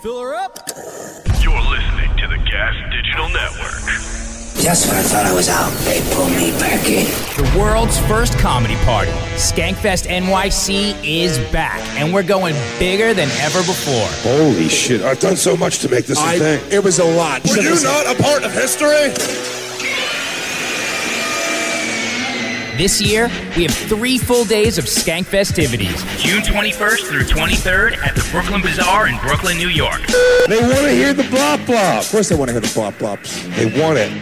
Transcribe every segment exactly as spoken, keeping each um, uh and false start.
Fill her up. You're listening to the Gas Digital Network. Just when I thought I was out, they pulled me back in. The world's first comedy party, Skankfest N Y C, is back, and we're going bigger than ever before. Holy shit, I've done so much to make this a I, thing. It was a lot. Were you not a part of history? This year, we have three full days of Skank festivities. June twenty-first through twenty-third at the Brooklyn Bazaar in Brooklyn, New York. They want to hear the blop blop. Of course they want to hear the blop blops. They want it.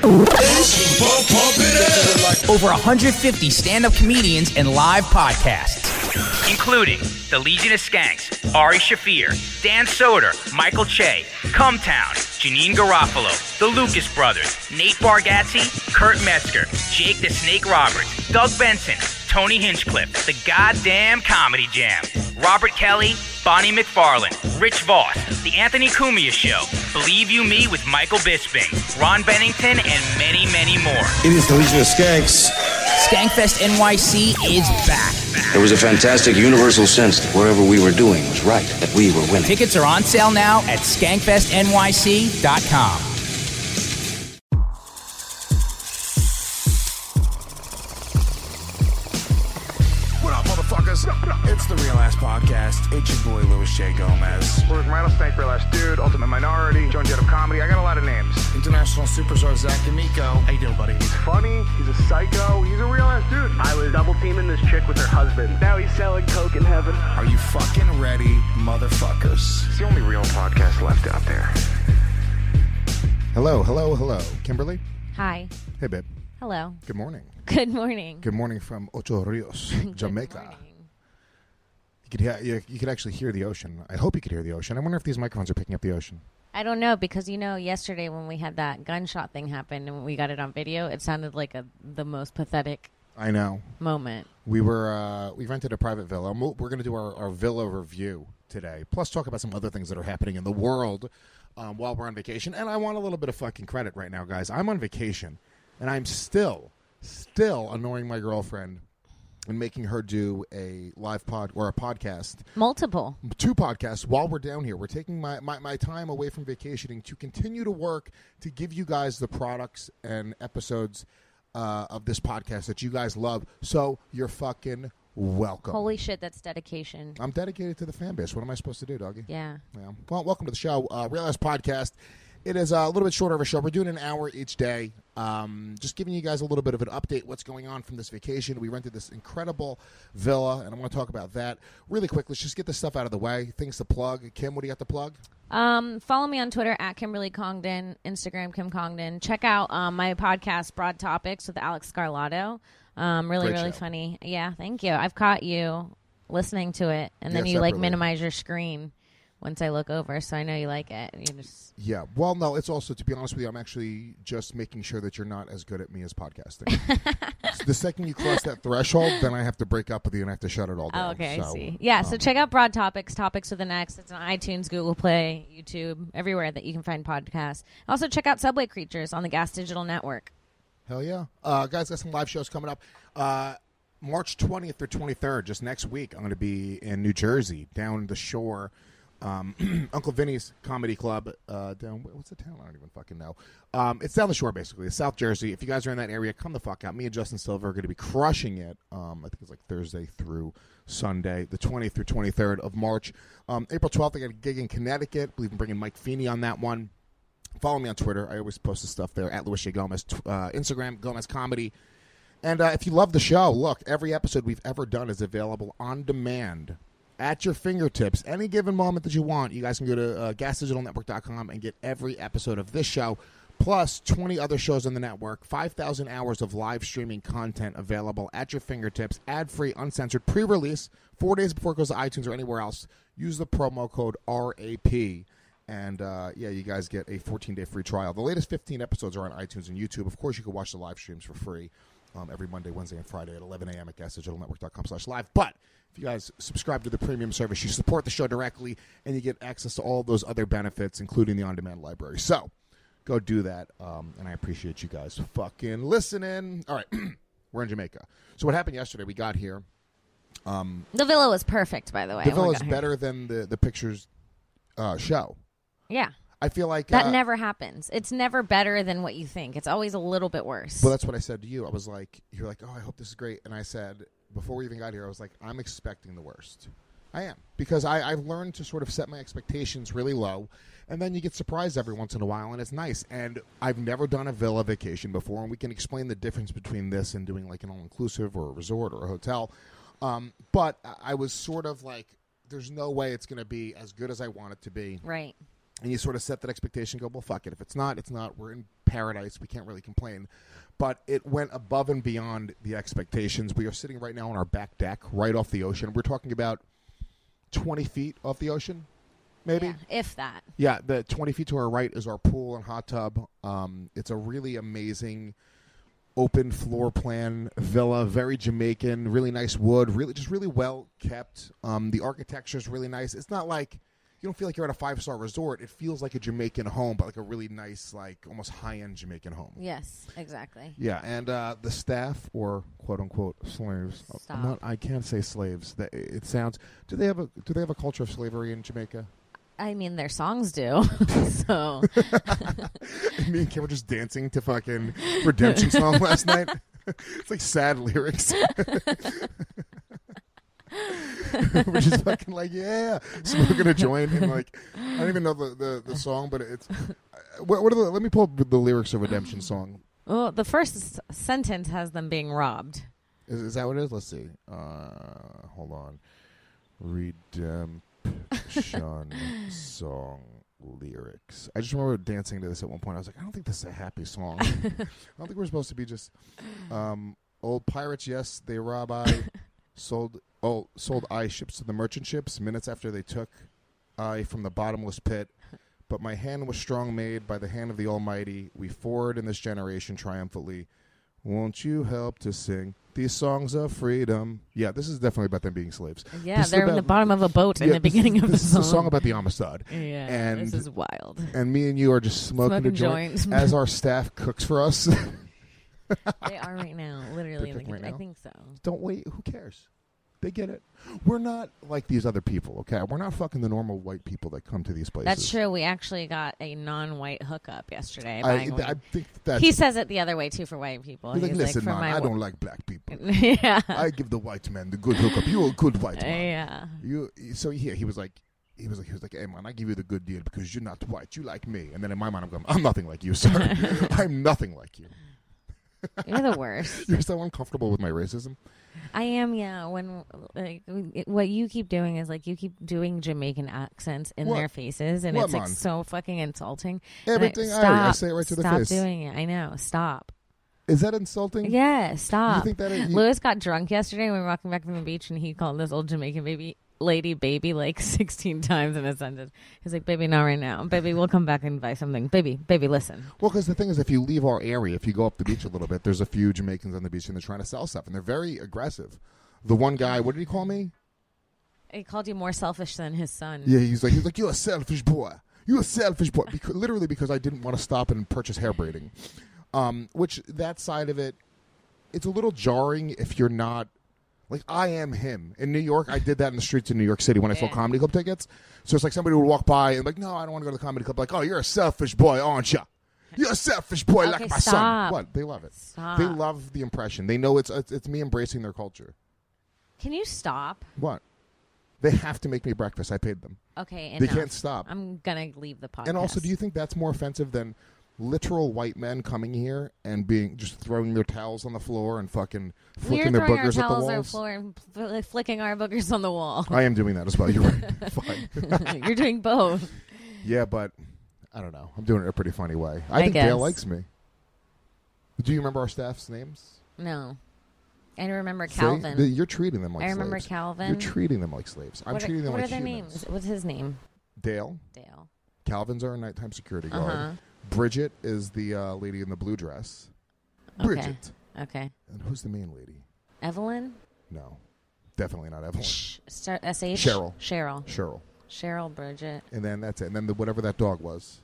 Over one hundred fifty stand-up comedians and live podcasts, including the Legion of Skanks, Ari Shaffir, Dan Soder, Michael Che, Cumtown, Janine Garofalo, the Lucas Brothers, Nate Bargatze, Kurt Metzger, Jake the Snake Roberts, Doug Benson, Tony Hinchcliffe, The Goddamn Comedy Jam, Robert Kelly, Bonnie McFarlane, Rich Voss, The Anthony Cumia Show, Believe You Me with Michael Bisping, Ron Bennington, and many, many more. It is the Legion of Skanks. Skankfest N Y C is back. There was a fantastic universal sense that whatever we were doing was right, that we were winning. Tickets are on sale now at skankfest N Y C dot com. What up, motherfuckers? It's the Real Ass Podcast. It's your boy, Louis J. Gomez. We're Rattlesnake, Real Ass Dude, Ultimate Minority, Joan Jett of Comedy. I got a lot of names. International Superstar Zach D'Amico. How you doing, buddy? He's funny, he's a psycho, he's a real ass dude. I was double teaming this chick with her husband. Now he's selling coke in heaven. Are you fucking ready, motherfuckers? It's the only real podcast left out there. Hello, hello, hello. Kimberly? Hi. Hey, babe. Hello. Good morning. Good morning. Good morning from Ocho Rios, Jamaica. Good morning. You could, hear, you, you could actually hear the ocean. I hope you could hear the ocean. I wonder if these microphones are picking up the ocean. I don't know, because, you know, yesterday when we had that gunshot thing happen and we got it on video, it sounded like a the most pathetic I know. moment. We were uh, we rented a private villa. We're going to do our, our villa review today, plus talk about some other things that are happening in the world um, while we're on vacation. And I want a little bit of fucking credit right now, guys. I'm on vacation, and I'm still, still annoying my girlfriend and making her do a live pod or a podcast. Multiple. Two podcasts while we're down here. We're taking my, my, my time away from vacationing to continue to work to give you guys the products and episodes uh, of this podcast that you guys love. So you're fucking welcome. Holy shit, that's dedication. I'm dedicated to the fan base. What am I supposed to do, doggy? Yeah. Yeah. Well, welcome to the show. Uh, Real Ass Podcast. It is a little bit shorter of a show. We're doing an hour each day. Um, just giving you guys a little bit of an update what's going on from this vacation. We rented this incredible villa, and I want to talk about that really quick. Let's just get this stuff out of the way. Things to plug. Kim, what do you got to plug? Um, follow me on Twitter at Kimberly Congdon, Instagram Kim Congdon. Check out um, my podcast, Broad Topics, with Alex Scarlato. Um, really, Great really show. funny. Yeah, thank you. I've caught you listening to it, and then Yeah, you like separately. minimize your screen once I look over, so I know you like it. You just Yeah. Well, no, it's also, to be honest with you, I'm actually just making sure that you're not as good at me as podcasting. So the second you cross that threshold, then I have to break up with you and I have to shut it all down. Oh, okay, so, I see. Yeah, so um, check out Broad Topics, Topics with an X. It's on iTunes, Google Play, YouTube, everywhere that you can find podcasts. Also, check out Subway Creatures on the Gas Digital Network. Hell yeah. Uh, guys, got some live shows coming up. Uh, March twentieth through twenty-third, just next week, I'm going to be in New Jersey, down the shore. Um, Uncle Vinny's Comedy Club uh, down, what's the town? I don't even fucking know. Um, it's down the shore, basically. It's South Jersey. If you guys are in that area, come the fuck out. Me and Justin Silver are going to be crushing it. Um, I think it's like Thursday through Sunday, the twentieth through twenty-third of March. Um, April twelfth, I got a gig in Connecticut. I believe I'm bringing Mike Feeney on that one. Follow me on Twitter. I always post the stuff there, at Louis J. Gomez. Uh, Instagram, Gomez Comedy. And uh, if you love the show, look, every episode we've ever done is available on demand at your fingertips. Any given moment that you want, you guys can go to uh, gas digital network dot com and get every episode of this show, plus twenty other shows on the network, five thousand hours of live streaming content available at your fingertips, ad-free, uncensored, pre-release, four days before it goes to iTunes or anywhere else. Use the promo code R A P. And, uh, yeah, you guys get a fourteen-day free trial. The latest fifteen episodes are on iTunes and YouTube. Of course, you can watch the live streams for free um, every Monday, Wednesday, and Friday at eleven a.m. at gas digital network dot com slash live. But if you guys subscribe to the premium service, you support the show directly, and you get access to all those other benefits, including the on-demand library. So go do that, um, and I appreciate you guys fucking listening. All right, we're in Jamaica. So what happened yesterday, we got here. Um, The villa was perfect, by the way. the when we villa is got here. better than the, the pictures uh, show. Yeah. I feel like that uh, never happens. It's never better than what you think. It's always a little bit worse. Well, that's what I said to you. I was like, you're like, oh, I hope this is great. And I said, before we even got here, I was like, I'm expecting the worst. I am. Because I, I've learned to sort of set my expectations really low. And then you get surprised every once in a while, and it's nice. And I've never done a villa vacation before, and we can explain the difference between this and doing like an all-inclusive or a resort or a hotel. Um, but I was sort of like, there's no way it's going to be as good as I want it to be. Right. And you sort of set that expectation, go, well, fuck it. If it's not, it's not. We're in paradise. We can't really complain. But it went above and beyond the expectations. We are sitting right now on our back deck, right off the ocean. We're talking about twenty feet off the ocean, maybe? Yeah, if that. Yeah, the twenty feet to our right is our pool and hot tub. Um, it's a really amazing open floor plan villa, very Jamaican, really nice wood, really just really well kept. Um, the architecture is really nice. It's not like... You don't feel like you're at a five-star resort. It feels like a Jamaican home, but like a really nice, like almost high-end Jamaican home. Yes, exactly. Yeah, and uh, the staff, or quote-unquote slaves. Stop. I'm not, I can't say slaves. That it sounds. Do they have a Do they have a culture of slavery in Jamaica? I mean, their songs do. So. Me and Kim were just dancing to fucking Redemption song last night. It's like sad lyrics. We're just fucking like, yeah. So we're gonna join and like, I don't even know the, the, the song, but it's. What, what are the? Let me pull up the lyrics of Redemption song. Well, the first s- sentence has them being robbed. Is, is that what it is? Let's see. Uh, hold on. Redemption song lyrics. I just remember dancing to this at one point. I was like, I don't think this is a happy song. I don't think we're supposed to be just um, old pirates. Yes, they rob I. Sold oh sold I ships to the merchant ships minutes after they took I from the bottomless pit. But my hand was strong made by the hand of the Almighty. We forward in this generation triumphantly. Won't you help to sing these songs of freedom? Yeah, this is definitely about them being slaves. Yeah, this they're about, in the bottom of a boat yeah, in the beginning this, of the this song. This is a song about the Amistad. Yeah, and, this is wild. And me and you are just smoking, Smoking a joint joints. as our staff cooks for us. They are right now, literally. In the right I now? think so. Don't wait. Who cares? They get it. We're not like these other people, okay? We're not fucking the normal white people that come to these places. That's true. We actually got a non-white hookup yesterday. I, buying th- I weed. think that's... He says it the other way, too, for white people. He's like, He's listen, for man, my I wa- don't like black people. Yeah. I give the white man the good hookup. You're a good white man. Yeah. You. So, yeah, he was like... He was like, he was like, hey, man, I give you the good deal because you're not white. You like me. And then in my mind, I'm going, I'm nothing like you, sir. I'm nothing like you. You're the worst. You're so uncomfortable with my racism. I am, yeah. When like it- what you keep doing is like you keep doing Jamaican accents in What? their faces, and What, it's like man? so fucking insulting. And Everything I, Irish, I stop, say it right to the stop face. doing it. I know. Stop. Is that insulting? Yeah, stop. You think that you- Lewis got drunk yesterday when we were walking back from the beach, and he called this old Jamaican baby lady baby like sixteen times in a sentence. He's like, baby, not right now. Baby, we'll come back and buy something. Baby, baby, listen. Well, because the thing is, if you leave our area, if you go up the beach a little bit, there's a few Jamaicans on the beach, and they're trying to sell stuff, and they're very aggressive. The one guy, what did he call me? He called you more selfish than his son. Yeah, he's like, he's like, you're a selfish boy. You're a selfish boy. Because, literally because I didn't want to stop and purchase hair braiding. Um, which, that side of it, it's a little jarring if you're not... Like, I am him. In New York, I did that in the streets in New York City when I sold Yeah. comedy club tickets. So it's like somebody would walk by and like, no, I don't want to go to the comedy club. Like, oh, you're a selfish boy, aren't you? You're a selfish boy Okay, like my son. stop. What? They love it. Stop. They love the impression. They know it's, it's it's me embracing their culture. Can you stop? What? They have to make me breakfast. I paid them. Okay, They enough. can't stop. I'm gonna leave the podcast. And also, do you think that's more offensive than literal white men coming here and being just throwing their towels on the floor and fucking flicking We're their throwing our boogers at the towels on the walls? floor and fl- flicking our boogers on the wall. I am doing that as well. You're right. Fine. You're doing both. Yeah, but I don't know. I'm doing it in a pretty funny way. I, I think Dale guess. likes me. Do you remember our staff's names? No. I remember See? Calvin. The- You're treating them like I remember slaves. Calvin. You're treating them like slaves. I'm what treating are, them what like are their humans. names? What's his name? Dale. Dale. Calvin's our nighttime security guard. Uh-huh. Bridget is the uh, lady in the blue dress. Okay. Bridget. Okay. And who's the main lady? Evelyn? No. Definitely not Evelyn. Sh- start S H? Cheryl. Cheryl. Cheryl. Cheryl Bridget. And then that's it. And then the, whatever that dog was.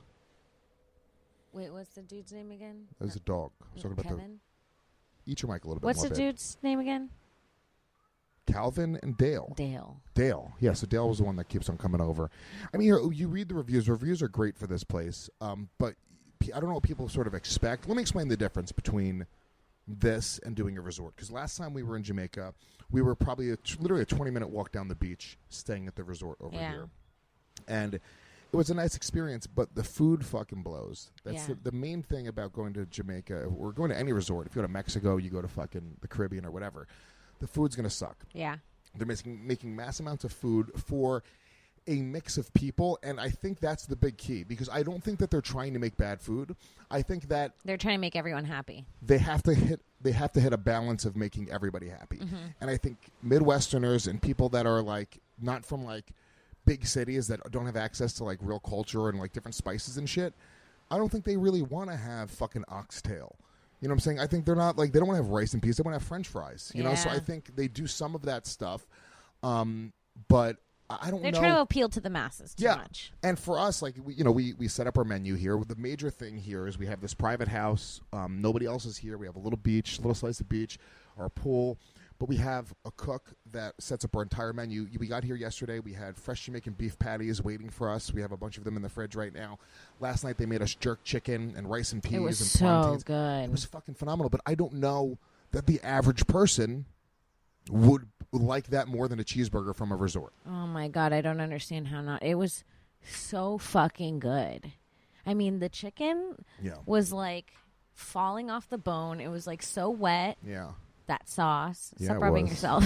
Wait, what's the dude's name again? It was a dog. I was talking about the... Kevin? Eat your mic a little bit What's more, the babe. dude's name again? Calvin and Dale. Dale. Dale. Yeah, so Dale was the one that keeps on coming over. I mean, you, you read the reviews. Reviews are great for this place, um, but I don't know what people sort of expect. Let me explain the difference between this and doing a resort. Because last time we were in Jamaica, we were probably a, literally a twenty-minute walk down the beach staying at the resort over yeah. here. And it was a nice experience, but the food fucking blows. That's yeah. the, the main thing about going to Jamaica, or going to any resort. If you go to Mexico, you go to fucking the Caribbean or whatever, the food's going to suck. Yeah. They're making, making mass amounts of food for a mix of people, and I think that's the big key, because I don't think that they're trying to make bad food. I think that they're trying to make everyone happy. They have to hit they have to hit a balance of making everybody happy. Mm-hmm. And I think Midwesterners and people that are like not from like big cities that don't have access to like real culture and like different spices and shit, I don't think they really want to have fucking oxtail. You know what I'm saying? I think they're not like, they don't want to have rice and peas. They want to have French fries. You yeah. know, so I think they do some of that stuff. Um, but I don't They're know. trying to appeal to the masses too yeah. much. And for us, like, we, you know, we, we set up our menu here. The major thing here is we have this private house. Um, nobody else is here. We have a little beach, a little slice of beach, our pool. But we have a cook that sets up our entire menu. We got here yesterday. We had fresh Jamaican beef patties waiting for us. We have a bunch of them in the fridge right now. Last night they made us jerk chicken and rice and peas it was and so plantains. good. It was fucking phenomenal. But I don't know that the average person would like that more than a cheeseburger from a resort. Oh my God, I don't understand how not. It was so fucking good. I mean, the chicken yeah. was like falling off the bone. It was like so wet. Yeah. That sauce. Yeah, Stop it rubbing was. yourself.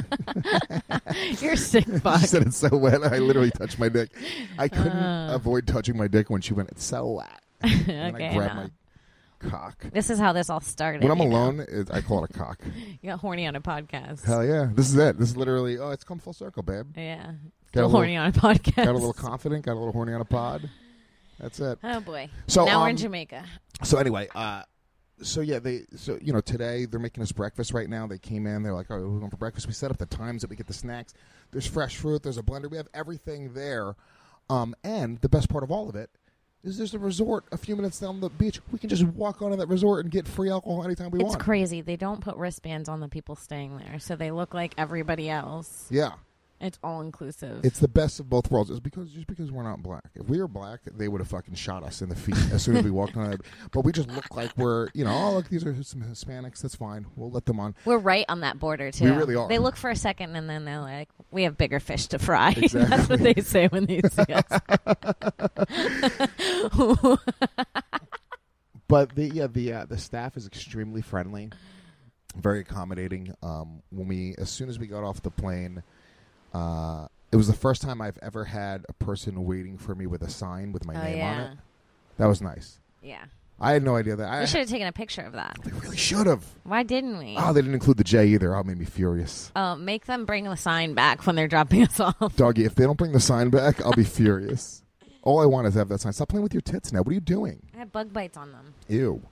You're a sick fuck. She said it's so wet. I literally touched my dick. I couldn't Uh. avoid touching my dick when she went, it's so wet. okay, And I grabbed no. my cock. This is how this all started. When I'm you know? alone, it, I call it a cock. You got horny on a podcast. Hell yeah. This is it. This is literally, oh, it's come full circle, babe. Yeah. Got a Still little- horny on a podcast. Got a little confident, got a little horny on a pod. That's it. Oh boy. So, now um, we're in Jamaica. So anyway, uh, so yeah, they so you know today they're making us breakfast right now. They came in, they're like, "Oh, we're going for breakfast." We set up the times that we get the snacks. There's fresh fruit. There's a blender. We have everything there. Um, and the best part of all of it is there's a resort a few minutes down the beach. We can just walk onto that resort and get free alcohol anytime we It's want. It's crazy. They don't put wristbands on the people staying there, so they look like everybody else. Yeah. It's all inclusive. It's the best of both worlds. It's because just because we're not black. If we were black, they would have fucking shot us in the feet as soon as we walked on it. But we just look like we're, you know, oh look, these are some Hispanics. That's fine. We'll let them on. We're right on that border too. We really are. They look for a second and then they're like, "We have bigger fish to fry." Exactly. That's what they say when they see us. But the yeah the uh, the staff is extremely friendly, very accommodating. Um, when we as soon as we got off the plane. Uh, it was the first time I've ever had a person waiting for me with a sign with my oh, name yeah. on it. That was nice. Yeah. I had no idea that. I We should have taken a picture of that. They really should have. Why didn't we? Oh, they didn't include the J either. Oh, it made me furious. Oh, make them bring the sign back when they're dropping us off. Doggy, if they don't bring the sign back, I'll be furious. All I want is to have that sign. Stop playing with your tits now. What are you doing? I have bug bites on them. Ew.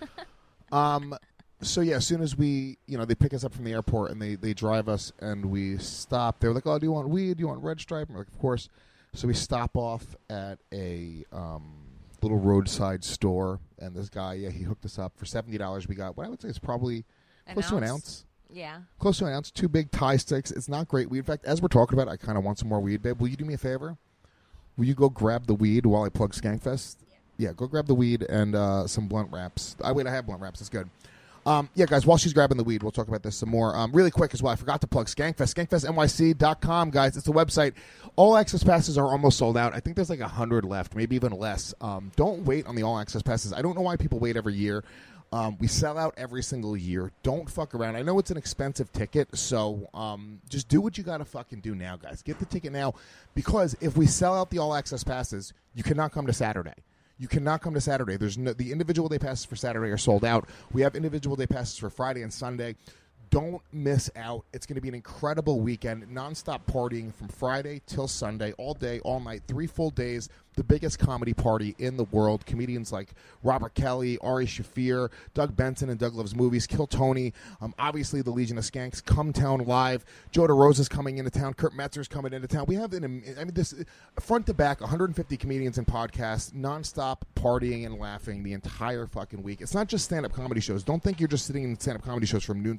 um... So, yeah, as soon as we, you know, they pick us up from the airport and they, they drive us and we stop. They were like, oh, do you want weed? Do you want Red Stripe? And we're like, of course. So we stop off at a um, little roadside store. And this guy, yeah, he hooked us up. For seventy dollars, we got what I would say is probably An close to an ounce? ounce. Yeah. Close to an ounce. Two big Thai sticks. It's not great weed. In fact, as we're talking about it, I kind of want some more weed, babe. Will you do me a favor? Will you go grab the weed while I plug Skankfest? Yeah, yeah go grab the weed and uh, some blunt wraps. I wait, I have blunt wraps. That's good. Um, yeah, guys, while she's grabbing the weed, we'll talk about this some more. Um, really quick as well, I forgot to plug Skankfest, skankfest N Y C dot com, guys. It's the website. All access passes are almost sold out. I think there's like one hundred left, maybe even less. Um, don't wait on the all access passes. I don't know why people wait every year. Um, we sell out every single year. Don't fuck around. I know it's an expensive ticket, so um, just do what you got to fucking do now, guys. Get the ticket now, because if we sell out the all access passes, you cannot come to Saturday. You cannot come to Saturday. There's no, the individual day passes for Saturday are sold out. We have individual day passes for Friday and Sunday. Don't miss out. It's going to be an incredible weekend. Nonstop partying from Friday till Sunday, all day, all night, three full days. The biggest comedy party in the world. Comedians like Robert Kelly, Ari Shafir, Doug Benson and Doug Loves Movies, Kill Tony, um, obviously the Legion of Skanks, Come Town Live. Joe DeRosa's coming into town. Kurt Metzger's coming into town. We have, an, I mean, this front to back, one hundred fifty comedians and podcasts, nonstop partying and laughing the entire fucking week. It's not just stand-up comedy shows. Don't think you're just sitting in stand-up comedy shows from noon till two a.m.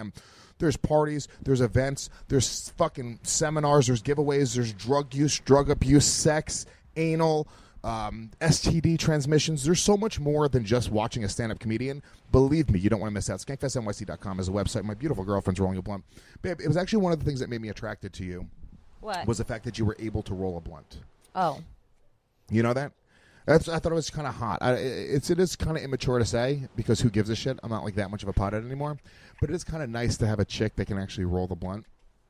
Instagram. There's parties, there's events, there's fucking seminars, there's giveaways, there's drug use, drug abuse, sex, anal, um, S T D transmissions. There's so much more than just watching a stand-up comedian. Believe me, you don't want to miss out. skankfest N Y C dot com is a website. My beautiful girlfriend's rolling a blunt. Babe, it was actually one of the things that made me attracted to you. What? Was the fact that you were able to roll a blunt. Oh. You know that? That's, I thought it was kind of hot. I, it's it is kind of immature to say because who gives a shit? I'm not like that much of a pothead anymore. But it is kind of nice to have a chick that can actually roll the blunt.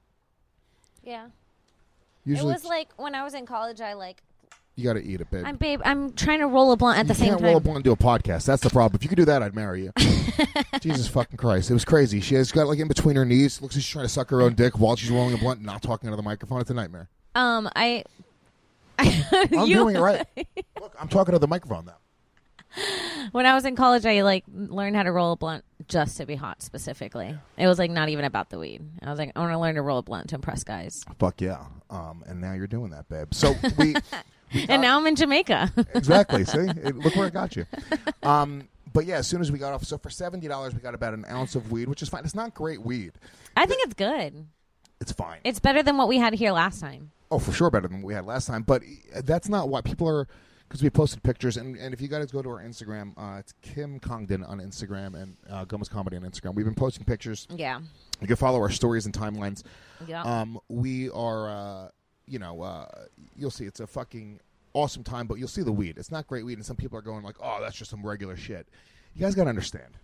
Yeah. Usually, it was like when I was in college. I like. You got to eat it, babe. I'm babe. I'm trying to roll a blunt at you the same can't time. roll a blunt and do a podcast. That's the problem. If you could do that, I'd marry you. Jesus fucking Christ! It was crazy. She has got like in between her knees. Looks like she's trying to suck her own dick while she's rolling a blunt, and not talking into the microphone. It's a nightmare. Um, I. I'm you, doing it right. Look, I'm talking to the microphone now. When I was in college, I like learned how to roll a blunt just to be hot. Specifically, it was like not even about the weed. I was like, I want to learn to roll a blunt to impress guys. Fuck yeah! Um, and now you're doing that, babe. So we. we got, and now I'm in Jamaica. Exactly. See, it, look where it got you. Um, but yeah, as soon as we got off, so for seventy dollars, we got about an ounce of weed, which is fine. It's not great weed. I think it's good. It's fine. It's better than what we had here last time. Oh, for sure better than what we had last time. But that's not why people are, because we posted pictures. And, and if you guys go to our Instagram, uh, it's Kim Congdon on Instagram and uh, Gomez Comedy on Instagram. We've been posting pictures. Yeah. You can follow our stories and timelines. Yeah. Um, we are, uh, you know, uh, you'll see it's a fucking awesome time, but you'll see the weed. It's not great weed. And some people are going like, oh, that's just some regular shit. You guys got to understand.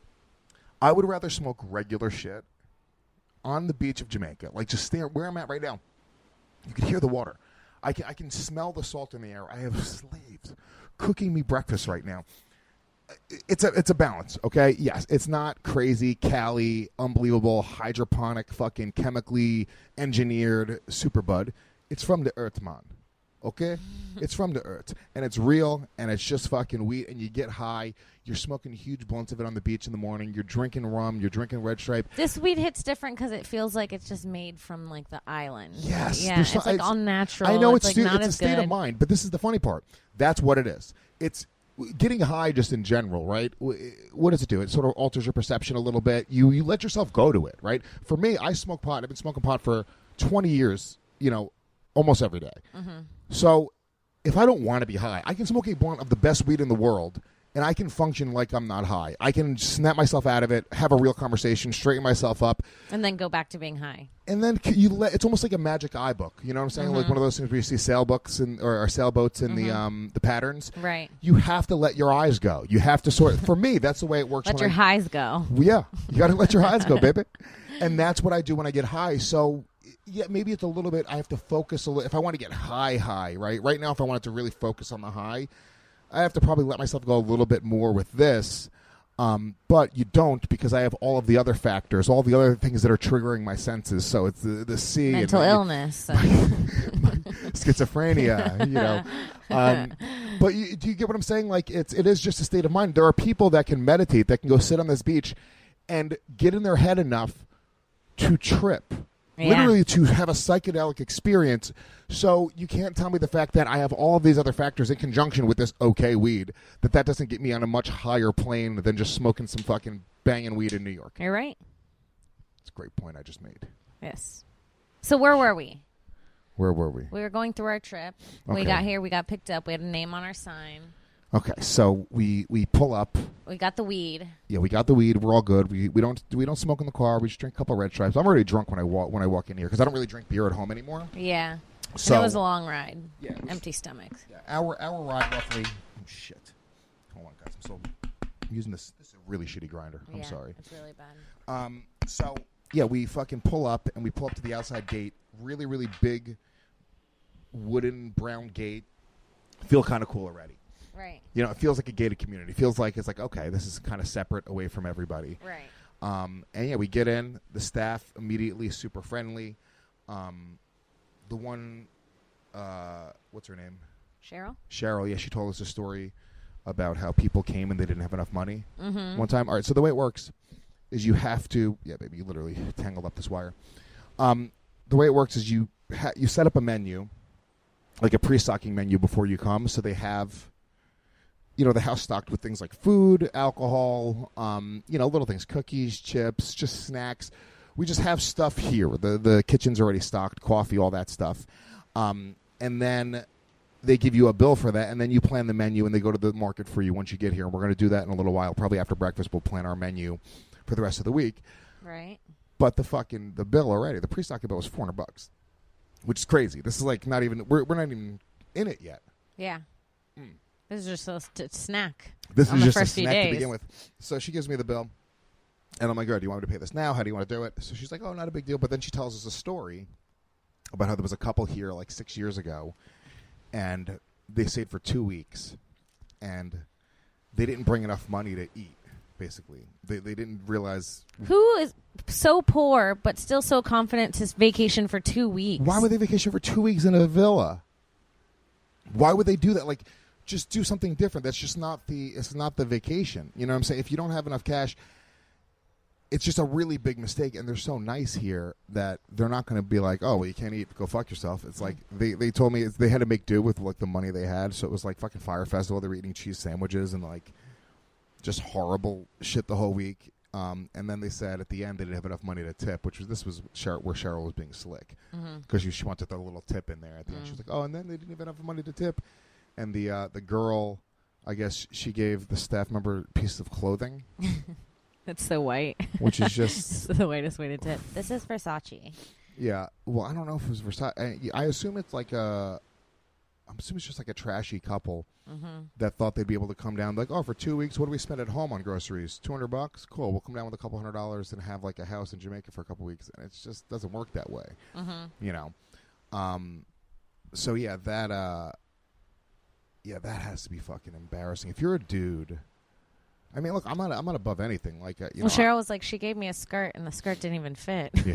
I would rather smoke regular shit on the beach of Jamaica. Like just stare where I'm at right now. You can hear the water. I can I can smell the salt in the air. I have slaves cooking me breakfast right now. It's a it's a balance, okay? Yes, it's not crazy, Cali, unbelievable, hydroponic, fucking chemically engineered superbud. It's from the earth, man. Okay? It's from the earth. And it's real, and it's just fucking weed, and you get high. You're smoking huge blunts of it on the beach in the morning. You're drinking rum. You're drinking Red Stripe. This weed hits different because it feels like it's just made from, like, the island. Yes. Yeah, it's, so, like, it's, all natural. I know it's, it's, like, stu- not it's a as state good. of mind, but this is the funny part. That's what it is. It's getting high just in general, right? What does it do? It sort of alters your perception a little bit. You you let yourself go to it, right? For me, I smoke pot. I've been smoking pot for twenty years, you know, almost every day. Mm-hmm. So if I don't want to be high, I can smoke a blunt of the best weed in the world, and I can function like I'm not high. I can snap myself out of it, have a real conversation, straighten myself up. And then go back to being high. And then you let, it's almost like a magic eye book. You know what I'm saying? Mm-hmm. Like one of those things where you see sailbooks and, or, or sailboats in mm-hmm. the um, the patterns. Right. You have to let your eyes go. You have to sort For me, that's the way it works. Let when your I, highs go. Yeah. You got to let your eyes go, baby. And that's what I do when I get high. So, yeah, maybe it's a little bit, I have to focus a little. If I want to get high, high, right? Right now, if I wanted to really focus on the high, I have to probably let myself go a little bit more with this. Um, but you don't, because I have all of the other factors, all the other things that are triggering my senses. So it's the, the C. Mental and illness. My, my schizophrenia, you know. Um, but you, do you get what I'm saying? Like, it's it is just a state of mind. There are people that can meditate, that can go sit on this beach and get in their head enough to trip. Yeah. Literally to have a psychedelic experience. So you can't tell me the fact that I have all of these other factors in conjunction with this okay weed, that that doesn't get me on a much higher plane than just smoking some fucking banging weed in New York. You're right. It's a great point I just made. Yes. So where were we? Where were we? We were going through our trip. We Okay. got here. We got picked up. We had a name on our sign. Okay, so we, we pull up. We got the weed. Yeah, we got the weed. We're all good. We we don't we don't smoke in the car. We just drink a couple of Red Stripes. I'm already drunk when I walk when I walk in here because I don't really drink beer at home anymore. Yeah. So and it was a long ride. Yeah, it was- Empty stomach. Yeah, our our ride roughly. Oh shit! Hold on, guys. I'm so I'm using this. This is a really shitty grinder. I'm yeah, sorry. It's really bad. Um. So yeah, we fucking pull up and we pull up to the outside gate. Really, really big wooden brown gate. Feel kind of cool already. Right. You know, it feels like a gated community. It feels like it's like, okay, this is kind of separate away from everybody. Right. Um, and yeah, we get in. The staff immediately super friendly. Um, the one, uh, what's her name? Cheryl? Cheryl, yeah, she told us a story about how people came and they didn't have enough money mm-hmm. one time. All right, so the way it works is you have to, yeah, baby, you literally tangled up this wire. Um, the way it works is you ha- you set up a menu, like a pre-stocking menu before you come, so they have you know, the house stocked with things like food, alcohol, um, you know, little things, cookies, chips, just snacks. We just have stuff here. The the kitchen's already stocked, coffee, all that stuff. Um, and then they give you a bill for that, and then you plan the menu, and they go to the market for you once you get here. And we're going to do that in a little while. Probably after breakfast, we'll plan our menu for the rest of the week. Right. But the fucking the bill already, the pre-stocking bill was four hundred bucks, which is crazy. This is like not even we're we're not even in it yet. Yeah. Mm. This is just a st- snack. This on is the just first a few snack days. to begin with. So she gives me the bill, and I'm like, "Girl, do you want me to pay this now? How do you want to do it?" So she's like, "Oh, not a big deal." But then she tells us a story about how there was a couple here like six years ago, and they stayed for two weeks, and they didn't bring enough money to eat. Basically, they they didn't realize who is so poor but still so confident to vacation for two weeks. Why would they vacation for two weeks in a villa? Why would they do that? Like, just do something different. That's just not the. It's not the vacation. You know what I'm saying? If you don't have enough cash, it's just a really big mistake. And they're so nice here that they're not going to be like, "Oh, well, you can't eat. Go fuck yourself." It's like they they told me they had to make do with like the money they had. So it was like fucking Fire Festival. They were eating cheese sandwiches and like just horrible shit the whole week. Um, and then they said at the end they didn't have enough money to tip, which was this was Cheryl, where Cheryl was being slick because mm-hmm. she wanted to throw a little tip in there at the mm. end. She was like, "Oh, and then they didn't have enough money to tip." And the uh, the girl, I guess she gave the staff member pieces of clothing. That's so white. Which is just the whitest way to tip. This is Versace. Yeah. Well, I don't know if it was Versace. I, I assume it's like a. I'm assuming it's just like a trashy couple mm-hmm. that thought they'd be able to come down like, oh, for two weeks, what do we spend at home on groceries? two hundred bucks? Cool. We'll come down with a couple hundred dollars and have like a house in Jamaica for a couple weeks. And it just doesn't work that way, mm-hmm. you know? Um, so, yeah, that, uh, yeah, that has to be fucking embarrassing. If you're a dude, I mean, look, I'm not, I'm not above anything. Like, uh, you well, know, Cheryl I, was like, she gave me a skirt and the skirt didn't even fit. Yeah.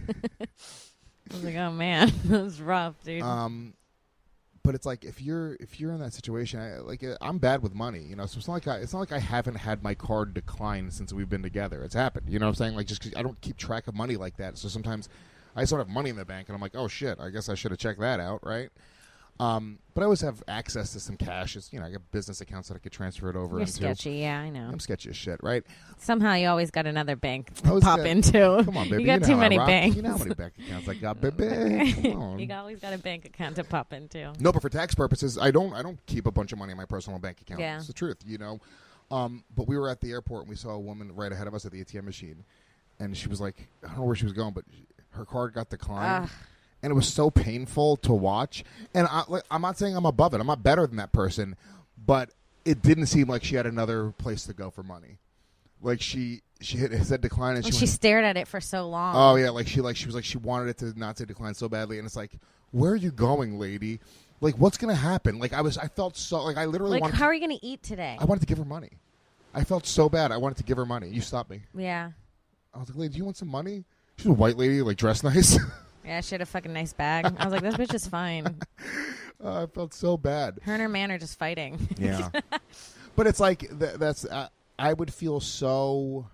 I was like, oh, man, that was rough, dude. Um, But it's like if you're if you're in that situation, I, like uh, I'm bad with money, you know. So it's not like I, it's not like I haven't had my card decline since we've been together. It's happened, you know what I'm saying? Like just 'cause I don't keep track of money like that. So sometimes I sort of have money in the bank, and I'm like, oh shit, I guess I should have checked that out, right? Um, but I always have access to some cash. It's, you know, I got business accounts that I could transfer it over You're into. sketchy, yeah, I know. I'm sketchy as shit, right? Somehow you always got another bank to always pop got, into. Come on, baby. You got you know too how many I rock. banks. You know how many bank accounts I got, baby. Come on. You always got a bank account to pop into. No, but for tax purposes, I don't. I don't keep a bunch of money in my personal bank account. Yeah. It's the truth, you know. Um, but we were at the airport and we saw a woman right ahead of us at the A T M machine, and she was like, I don't know where she was going, but her card got declined. Ugh. And it was so painful to watch. And I, like, I'm not saying I'm above it. I'm not better than that person. But it didn't seem like she had another place to go for money. Like she she hit, it said decline. And she, and went, she stared at it for so long. Oh, yeah. Like she like she was like she wanted it to not say decline so badly. And it's like, where are you going, lady? Like, what's going to happen? Like, I was, I felt so, like, I literally like, wanted how to, are you going to eat today? I wanted to give her money. I felt so bad. I wanted to give her money. You stopped me. Yeah. I was like, lady, do you want some money? She's a white lady, like, dressed nice. Yeah, she had a fucking nice bag. I was like, this bitch is fine. Uh, I felt so bad. Her and her man are just fighting. Yeah. But it's like, th- that's, uh, I would feel so,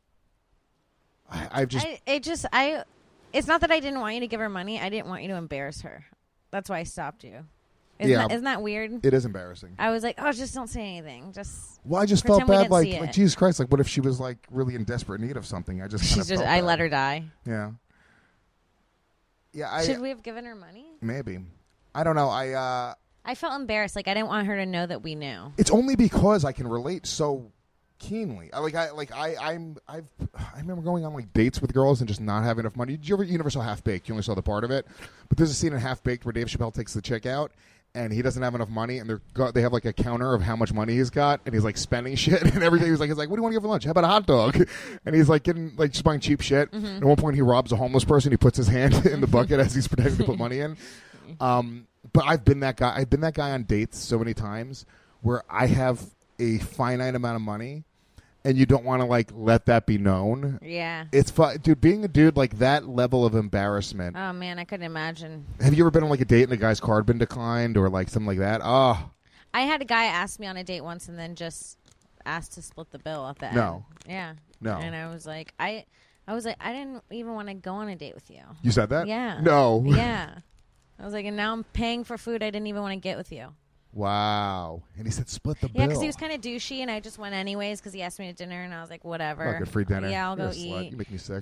I, I've just. I, it just, I, it's not that I didn't want you to give her money. I didn't want you to embarrass her. That's why I stopped you. Isn't, yeah, that, isn't that weird? It is embarrassing. I was like, oh, just don't say anything. Just well, I just felt bad. Like, like Jesus Christ! Like, what if she was like really in desperate need of something? I just kind She's just. I bad. let her die. Yeah. Yeah. I, Should we have given her money? Maybe. I don't know. I. uh I felt embarrassed. Like I didn't want her to know that we knew. It's only because I can relate so keenly. I like. I like. I. I'm. I've. I remember going on like dates with girls and just not having enough money. Did you ever? You never saw Half Baked. You only saw the part of it. But there's a scene in Half Baked where Dave Chappelle takes the chick out. And he doesn't have enough money, and they're go- they have like a counter of how much money he's got, and he's like spending shit and everything. He's like, he's like, what do you want to get for lunch? How about a hot dog? And he's like getting like just buying cheap shit. Mm-hmm. And at one point, he robs a homeless person. He puts his hand in the bucket as he's pretending to put money in. Um, but I've been that guy. I've been that guy on dates so many times where I have a finite amount of money. And you don't want to, like, let that be known. Yeah. It's fun. Dude, being a dude, like, that level of embarrassment. Oh, man, I couldn't imagine. Have you ever been on, like, a date and the guy's card been declined or, like, something like that? Oh. I had a guy ask me on a date once and then just asked to split the bill at the No. end. Yeah. No. And I was like, I I was like, I didn't even want to go on a date with you. You said that? Yeah. No. Yeah. I was like, and now I'm paying for food I didn't even want to get with you. Wow. And he said split the Yeah, bill. because he was kind of douchey, and I just went anyways because he asked me to dinner, and I was like, whatever. Fucking free dinner. Yeah, I'll You're go a slut. eat. You make me sick.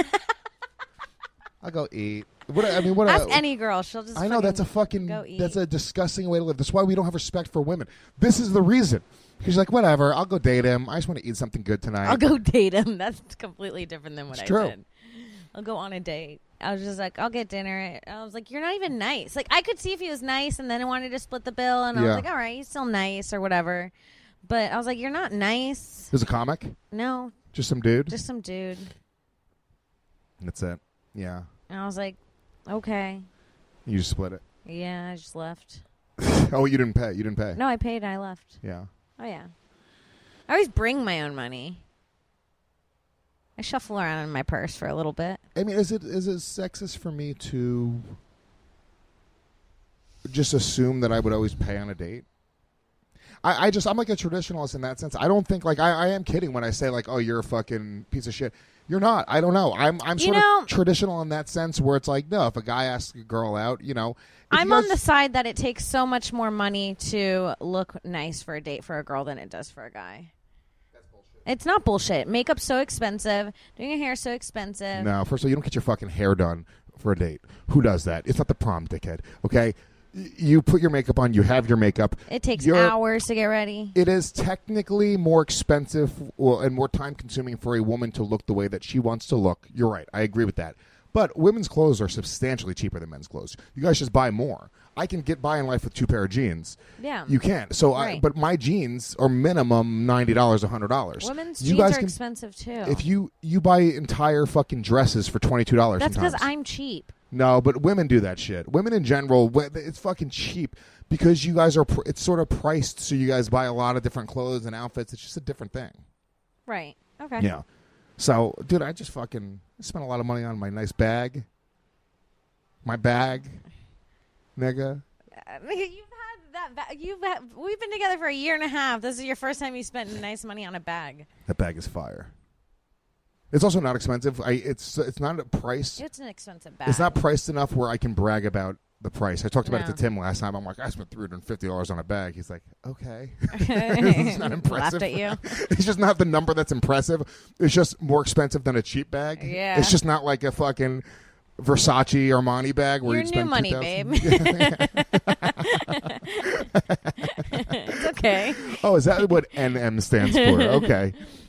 I'll go eat. What I mean, what Ask a, any girl. She'll just I know that's a fucking go eat. that's a disgusting way to live. That's why we don't have respect for women. This is the reason. She's like, whatever. I'll go date him. I just want to eat something good tonight. I'll go date him. That's completely different than what It's I true. said. I'll go on a date. I was just like, I'll get dinner. I was like, you're not even nice. Like, I could see if he was nice and then I wanted to split the bill, and I Yeah. was like, all right, he's still nice or whatever. But I was like, you're not nice. There's a comic? No. Just some dude? Just some dude. That's it. Yeah. And I was like, okay. You just split it. Yeah, I just left. Oh, you didn't pay. You didn't pay. No, I paid and I left. Yeah. Oh, yeah. I always bring my own money. I shuffle around in my purse for a little bit. I mean, is it is it sexist for me to just assume that I would always pay on a date? I, I just I'm like a traditionalist in that sense. I don't think like I, I am kidding when I say like, oh, you're a fucking piece of shit. You're not. I don't know. I'm I'm You sort know- of traditional in that sense where it's like, no, if a guy asks a girl out, you know, if I'm you on guys- the side that it takes so much more money to look nice for a date for a girl than it does for a guy. That's bullshit. It's not bullshit. Makeup's so expensive. Doing your hair's so expensive. No, first of all, you don't get your fucking hair done for a date. Who does that? It's not the prom, dickhead. Okay, Y- you put your makeup on. You have your makeup. It takes You're- hours to get ready. It is technically more expensive well, and more time consuming for a woman to look the way that she wants to look. You're right. I agree with that. But women's clothes are substantially cheaper than men's clothes. You guys just buy more. I can get by in life with two pair of jeans. Yeah. You can't. So, I, Right. but my jeans are minimum ninety dollars, a hundred dollars. Women's you jeans guys are can, expensive too. If you you buy entire fucking dresses for twenty two dollars, That's because sometimes. I'm cheap. No, but women do that shit. Women in general, wh- it's fucking cheap because you guys are. Pr- it's sort of priced, so you guys buy a lot of different clothes and outfits. It's just a different thing. Right. Okay. Yeah. So, dude, I just fucking spent a lot of money on my nice bag. My bag, nigga. Uh, You've had that. Ba- you've had, we've been together for a year and a half. This is your first time you spent nice money on a bag. That bag is fire. It's also not expensive. I it's it's not a price. It's an expensive bag. It's not priced enough where I can brag about the price. I talked about No. it to Tim last time. I'm like, I spent three hundred fifty dollars on a bag. He's like, okay. It's not impressive. Laughed at you. It's just not the number that's impressive. It's just more expensive than a cheap bag. Yeah. It's just not like a fucking Versace Armani bag where Your you new spend money, two thousand. It's okay. Oh, is that what N M stands for? Okay.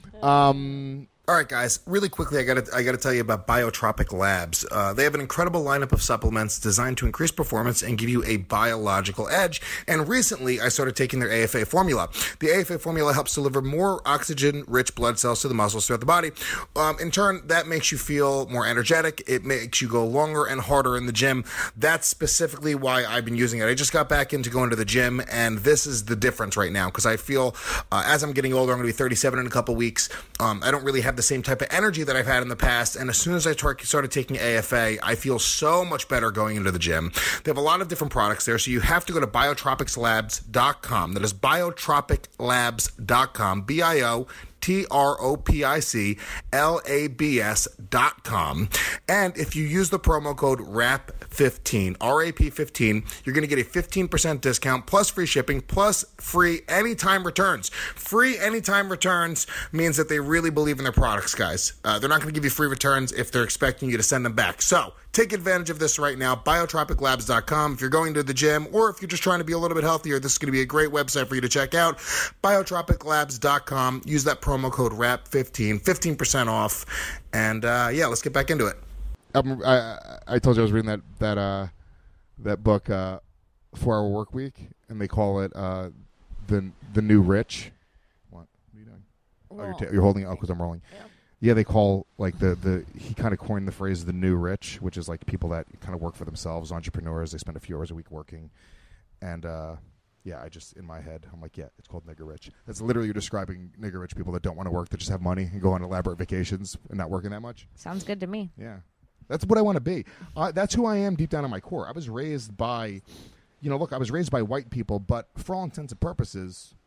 Um, All right, guys. Really quickly, I got to I got to tell you about Biotropic Labs. Uh, they have an incredible lineup of supplements designed to increase performance and give you a biological edge. And recently, I started taking their A F A formula. The A F A formula helps deliver more oxygen-rich blood cells to the muscles throughout the body. Um, in turn, that makes you feel more energetic. It makes you go longer and harder in the gym. That's specifically why I've been using it. I just got back into going to the gym, and this is the difference right now because I feel uh, as I'm getting older, I'm going to be thirty-seven in a couple weeks. Um, I don't really have the same type of energy that I've had in the past, and as soon as I tar- started taking A F A, I feel so much better going into the gym. They have a lot of different products there, so you have to go to biotropics labs dot com. That is biotropic labs dot com, B I O T R O P I C L A B S dot com. And if you use the promo code R A P fifteen, R A P fifteen, you're going to get a fifteen percent discount plus free shipping plus free anytime returns. Free anytime returns means that they really believe in their products, guys. Uh, they're not going to give you free returns if they're expecting you to send them back. So take advantage of this right now, biotropic labs dot com. If you're going to the gym or if you're just trying to be a little bit healthier, this is going to be a great website for you to check out, biotropic labs dot com. Use that promo code R A P fifteen, fifteen percent off. And uh, yeah, let's get back into it. Um, I, I told you I was reading that that uh, that book, uh, Four Hour Work Week, and they call it uh, the the New Rich. What? What are you doing? Oh, you're, ta- you're holding it. Oh, because I'm rolling. Yeah. yeah, they call like the the he kind of coined the phrase the New Rich, which is like people that kind of work for themselves, entrepreneurs. They spend a few hours a week working, and uh, yeah, I just in my head I'm like, yeah, it's called nigger rich. That's literally you're describing nigger rich people that don't want to work, that just have money and go on elaborate vacations and not working that much. Sounds good to me. Yeah. That's what I want to be. Uh, that's who I am deep down in my core. I was raised by, you know, look, I was raised by white people, but for all intents and purposes,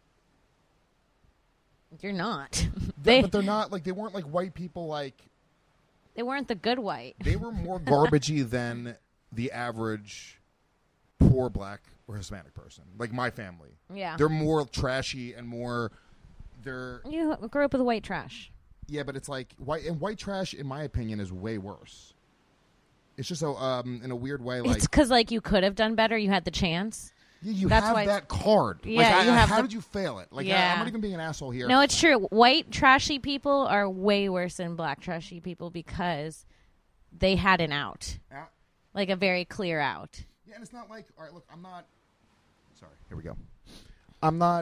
You're not. they, but they're not like they weren't like white people. Like they weren't the good white. They were more garbagey than the average poor black or Hispanic person. Like my family. Yeah. They're more trashy and more. They're. You grew up with white trash. Yeah, but it's like white and white trash, in my opinion, is way worse. It's just so um in a weird way, like it's because like you could have done better. You had the chance. Yeah, you That's have why that card. Yeah, like, I, you have how the, did you fail it? Like, yeah. I, I'm not even being an asshole here. No, it's true. White trashy people are way worse than black trashy people because they had an out, yeah. like a very clear out. Yeah, and it's not like, all right, look, I'm not. Sorry, here we go. I'm not.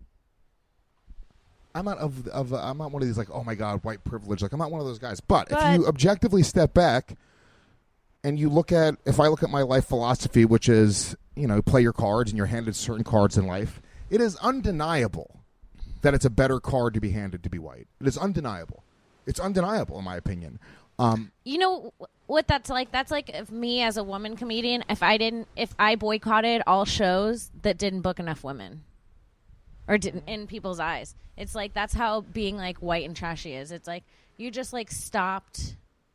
I'm not of of. I'm not one of these like, oh my god, white privilege. Like, I'm not one of those guys. But, but if you objectively step back, and you look at, if I look at my life philosophy, which is, you know, play your cards and you're handed certain cards in life, it is undeniable that it's a better card to be handed to be white. It is undeniable. It's undeniable, in my opinion. Um, you know what that's like? That's like if me as a woman comedian, if I didn't, if I boycotted all shows that didn't book enough women or didn't in people's eyes. It's like, that's how being like white and trashy is. It's like, you just like stopped.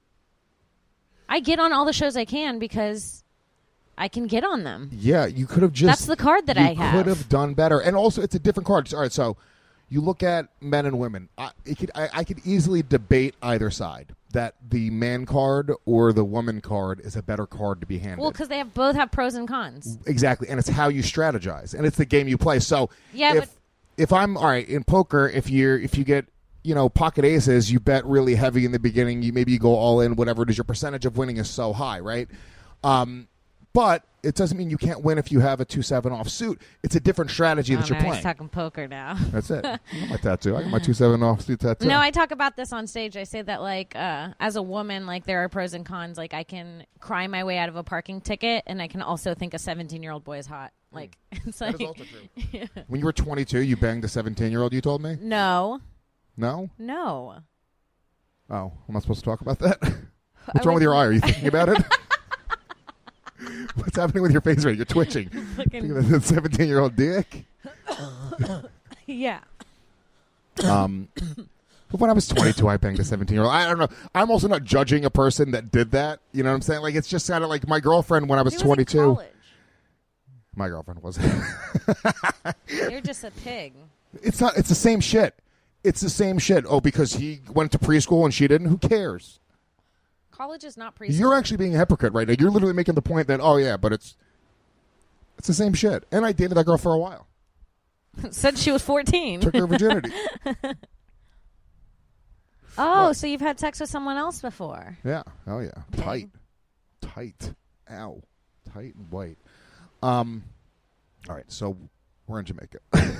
I get on all the shows I can because I can get on them. Yeah, you could have just... That's the card that I have. You could have done better. And also, it's a different card. All right, so you look at men and women. I, it could, I, I could easily debate either side, that the man card or the woman card is a better card to be handed. Well, because they have both have pros and cons. Exactly, and it's how you strategize, and it's the game you play. So yeah, if, but... if I'm... All right, in poker, if you're if you get... you know, pocket aces, you bet really heavy in the beginning. You maybe you go all in, whatever it is. Your percentage of winning is so high, right? Um, but it doesn't mean you can't win if you have a two seven off suit. It's a different strategy oh, that you're no, playing. He's talking poker now. That's it. I got my tattoo. I got my two seven off suit tattoo. No, I talk about this on stage. I say that, like, uh, as a woman, like, there are pros and cons. Like, I can cry my way out of a parking ticket, and I can also think a seventeen-year-old boy is hot. Like, it's like... That is also true. Yeah. When you were twenty-two, you banged a seventeen-year-old, you told me? No. No? No. Oh, am I supposed to talk about that? What's I wrong would... with your eye? Are you thinking about it? What's happening with your face right? You're twitching. Fucking... That seventeen-year-old dick? Yeah. Um, but when I was twenty-two, I banged a seventeen-year-old. I don't know. I'm also not judging a person that did that. You know what I'm saying? Like, it's just kind of like my girlfriend when I was, was twenty-two. My girlfriend wasn't. You're just a pig. It's not. It's the same shit. It's the same shit. Oh, because he went to preschool and she didn't? Who cares? College is not preschool. You're actually being a hypocrite right now. You're literally making the point that, oh, yeah, but it's it's the same shit. And I dated that girl for a while. Said she was fourteen. Took her virginity. Oh, what? So you've had sex with someone else before. Yeah. Oh, yeah. Tight. Tight. Ow. Tight and white. Um. All right, so... We're in Jamaica.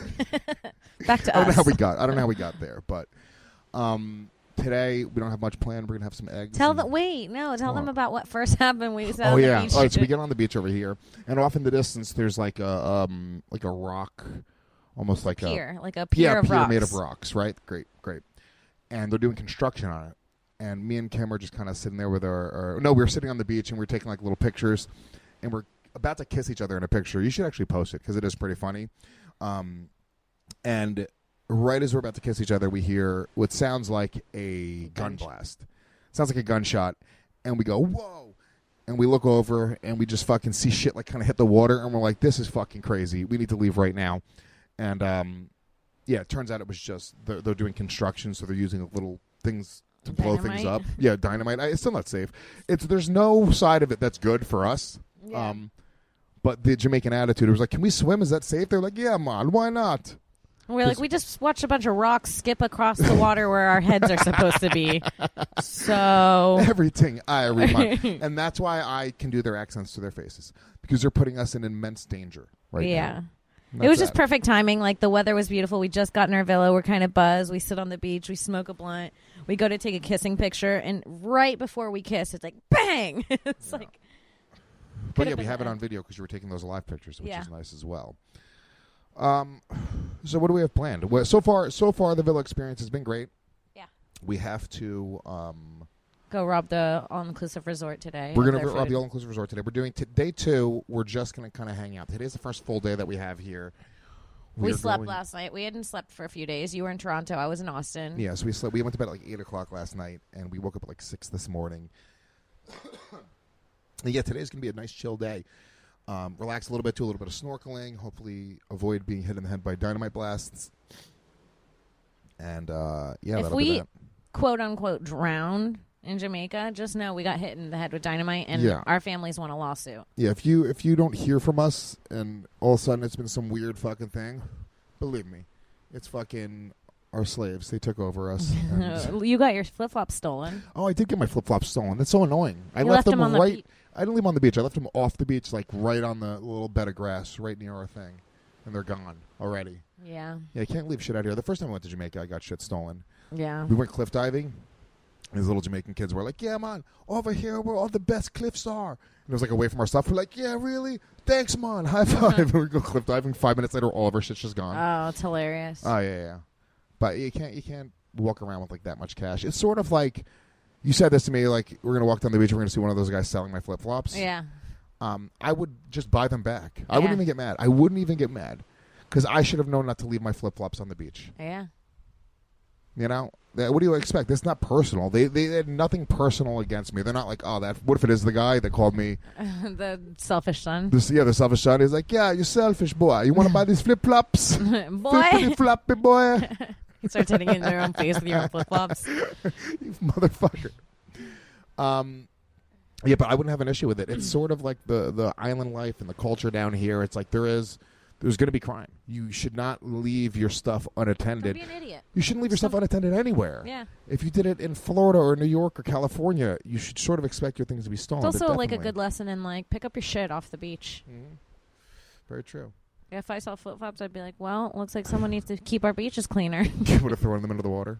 Back to I don't us. know how we got. I don't know how we got there, but um, today we don't have much planned. We're gonna have some eggs. Tell them. Wait, no. Tell what? them about what first happened. We saw oh on yeah. the beach. All right, so we get on the beach over here, and off in the distance, there's like a um, like a rock, almost like pier, a like a pier yeah, of pier rocks. made of rocks. Right. Great. Great. And they're doing construction on it. And me and Kim are just kind of sitting there with our, our. No, we were sitting on the beach and we were taking like little pictures, and we're about to kiss each other in a picture. You should actually post it because it is pretty funny. Um, and right as we're about to kiss each other, we hear what sounds like a gun blast. Sounds like a gunshot. And we go, whoa. And we look over and we just fucking see shit like kind of hit the water. And we're like, this is fucking crazy. We need to leave right now. And, um, yeah, it turns out it was just, they're, they're doing construction. So they're using little things to blow Dynamite? things up. Yeah, dynamite. I, it's still not safe. It's, there's no side of it that's good for us. Yeah. Um, But the Jamaican attitude was like, can we swim? Is that safe? They're like, yeah, man, why not? We're like, we just watched a bunch of rocks skip across the water where our heads are supposed to be. So everything I remind. And that's why I can do their accents to their faces. Because they're putting us in immense danger right yeah. now. It was just that. perfect timing. Like, the weather was beautiful. We just got in our villa. We're kind of buzzed. We sit on the beach. We smoke a blunt. We go to take a kissing picture. And right before we kiss, it's like, bang! It's yeah. like... But yeah, we have it on video because you were taking those live pictures, which yeah. is nice as well. Um, so what do we have planned? Well, so far, so far the villa experience has been great. Yeah. We have to um, go rob the all-inclusive resort today. We're gonna rob the all-inclusive resort today. We're doing t- day two. We're just gonna kind of hang out. Today's the first full day that we have here. We, we slept going... last night. We hadn't slept for a few days. You were in Toronto. I was in Austin. Yeah, so we slept. We went to bed at like eight o'clock last night, and we woke up at like six this morning. Yeah, today's going to be a nice chill day. Um, relax a little bit, do a little bit of snorkeling. Hopefully, avoid being hit in the head by dynamite blasts. And uh, yeah, if that'll we be that. quote unquote drown in Jamaica, just know we got hit in the head with dynamite, and Yeah. our families want a lawsuit. Yeah, if you if you don't hear from us, and all of a sudden it's been some weird fucking thing, believe me, it's fucking our slaves. They took over us. and- You got your flip flops stolen. oh, I did get my flip flops stolen. That's so annoying. I You left, left them, them on the right. beach. I didn't leave them on the beach. I left them off the beach, like right on the little bed of grass, right near our thing, and they're gone already. Yeah. Yeah, you can't leave shit out here. The first time I went to Jamaica, I got shit stolen. Yeah. We went cliff diving. These little Jamaican kids were like, "Yeah, man, over here where all the best cliffs are." And it was like away from our stuff. We're like, "Yeah, really? Thanks, man. High five." And we go cliff diving. Five minutes later, all of our shit's just gone. Oh, it's hilarious. Oh yeah, yeah. But you can't you can't walk around with like that much cash. It's sort of like you said this to me. Like we're gonna walk down the beach. We're gonna see one of those guys selling my flip flops. Yeah. Um, I would just buy them back. I Yeah. wouldn't even get mad. I wouldn't even get mad because I should have known not to leave my flip flops on the beach. Yeah. You know, what do you expect? It's not personal. They they had nothing personal against me. They're not like, oh, that. What if it is the guy that called me? The selfish son. This, yeah, the selfish son. He's like, yeah, you're selfish, boy. You want to buy these flip flops, Boy. floppy boy. Starts hitting you in their own face with your own flip flops. You motherfucker. Um, yeah, but I wouldn't have an issue with it. It's sort of like the the island life and the culture down here. It's like there is. There's going to be crime. You should not leave your stuff unattended. Don't be an idiot. You shouldn't leave your stuff unattended anywhere. Yeah. If you did it in Florida or New York or California, you should sort of expect your things to be stolen. It's also but like a definitely- good lesson in like pick up your shit off the beach. Mhm. Very true. If I saw flip flops, I'd be like, well, it looks like someone needs to keep our beaches cleaner. Would have thrown them into the water.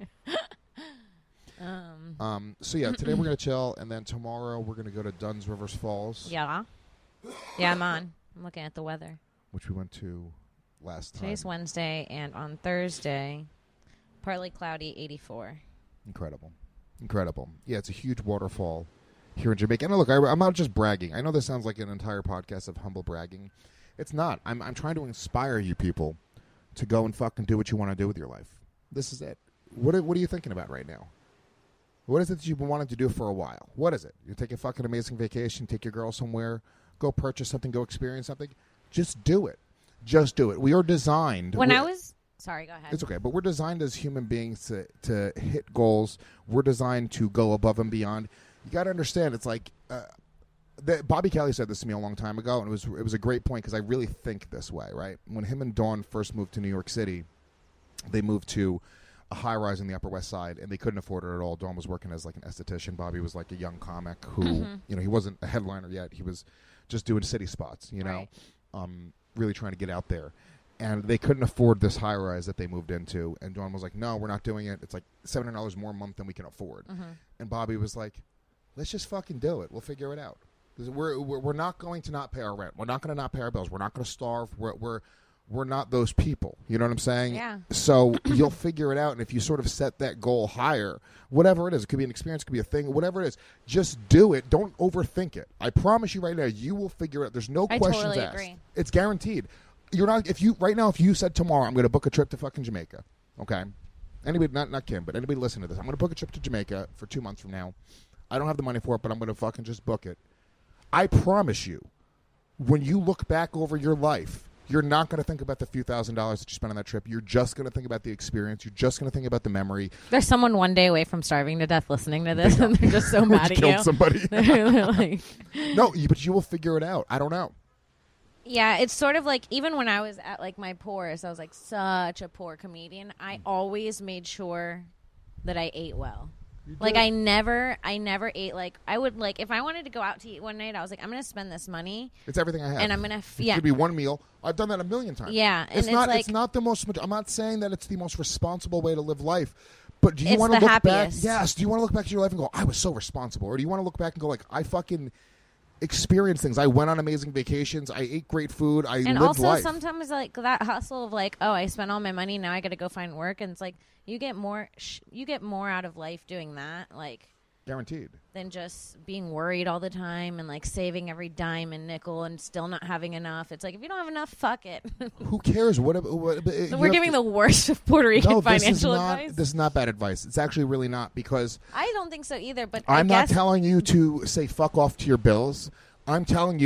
um, Um, so yeah, today we're gonna chill, and then tomorrow we're gonna go to Dunn's Rivers Falls, yeah. Yeah, I'm on. I'm looking at the weather. which we went to last time. Today's Wednesday, and on Thursday, partly cloudy, eighty-four. Incredible, incredible. Yeah, it's a huge waterfall here in Jamaica. And look, I, I'm not just bragging. I know this sounds like an entire podcast of humble bragging. It's not. I'm I'm trying to inspire you people to go and fucking do what you want to do with your life. This is it. What are, what are you thinking about right now? What is it that you've been wanting to do for a while? What is it? You take a fucking amazing vacation, take your girl somewhere, go purchase something, go experience something. Just do it. Just do it. We are designed. When we- I was... Sorry, go ahead. It's okay, but we're designed as human beings to, to hit goals. We're designed to go above and beyond. You got to understand, it's like... Uh, the, Bobby Kelly said this to me a long time ago, and it was it was a great point because I really think this way, right? When him and Dawn first moved to New York City, they moved to a high-rise in the Upper West Side, and they couldn't afford it at all. Dawn was working as like an esthetician. Bobby was like a young comic who, Mhm. you know, he wasn't a headliner yet. He was just doing city spots, you know, Right. um, really trying to get out there. And they couldn't afford this high-rise that they moved into. And Dawn was like, no, we're not doing it. It's like seven hundred dollars more a month than we can afford. Mhm. And Bobby was like, let's just fucking do it. We'll figure it out. We're, we're, we're not going to not pay our rent. We're not going to not pay our bills. We're not going to starve. We're, we're, we're not those people. You know what I'm saying? Yeah. So you'll figure it out. And if you sort of set that goal higher, whatever it is, it could be an experience, it could be a thing, whatever it is, just do it. Don't overthink it. I promise you right now, you will figure it out. There's no I questions totally asked. agree. It's guaranteed. You're not, if you, right now, if you said tomorrow, I'm going to book a trip to fucking Jamaica, okay? Anybody, not, not Kim, but anybody listening to this, I'm going to book a trip to Jamaica for two months from now. I don't have the money for it, but I'm going to fucking just book it. I promise you, when you look back over your life, you're not going to think about the few thousand dollars that you spent on that trip. You're just going to think about the experience. You're just going to think about the memory. There's someone one day away from starving to death listening to this, and they're just so mad at Killed you. somebody. They're like, No, you- but you will figure it out. I don't know. yeah, it's sort of like even when I was at like my poorest, I was like such a poor comedian. I always made sure that I ate well. Like I never, I never ate like I would like if I wanted to go out to eat one night, I was like I'm gonna spend this money. It's everything I have. And I'm gonna f- It yeah. could be one meal. I've done that a million times. Yeah, and it's it's not. like- it's not the most. I'm not saying that it's the most responsible way to live life. But do you It's want to the look happiest. back? Yes. Do you want to look back at your life and go, I was so responsible, or do you want to look back and go like, I fucking experienced things. I went on amazing vacations. I ate great food. I And lived also life. sometimes like that hustle of like, oh, I spent all my money, now I got to go find work, and it's like you get more, sh- you get more out of life doing that, like Guaranteed. than just being worried all the time and like saving every dime and nickel and still not having enough. It's like if you don't have enough, fuck it. Who cares? What? what but, So we're giving the worst of Puerto Rican no, this is financial not, advice. This is not bad advice. It's actually really not because I don't think so either. But I'm I not guess telling you to say fuck off to your bills. I'm telling you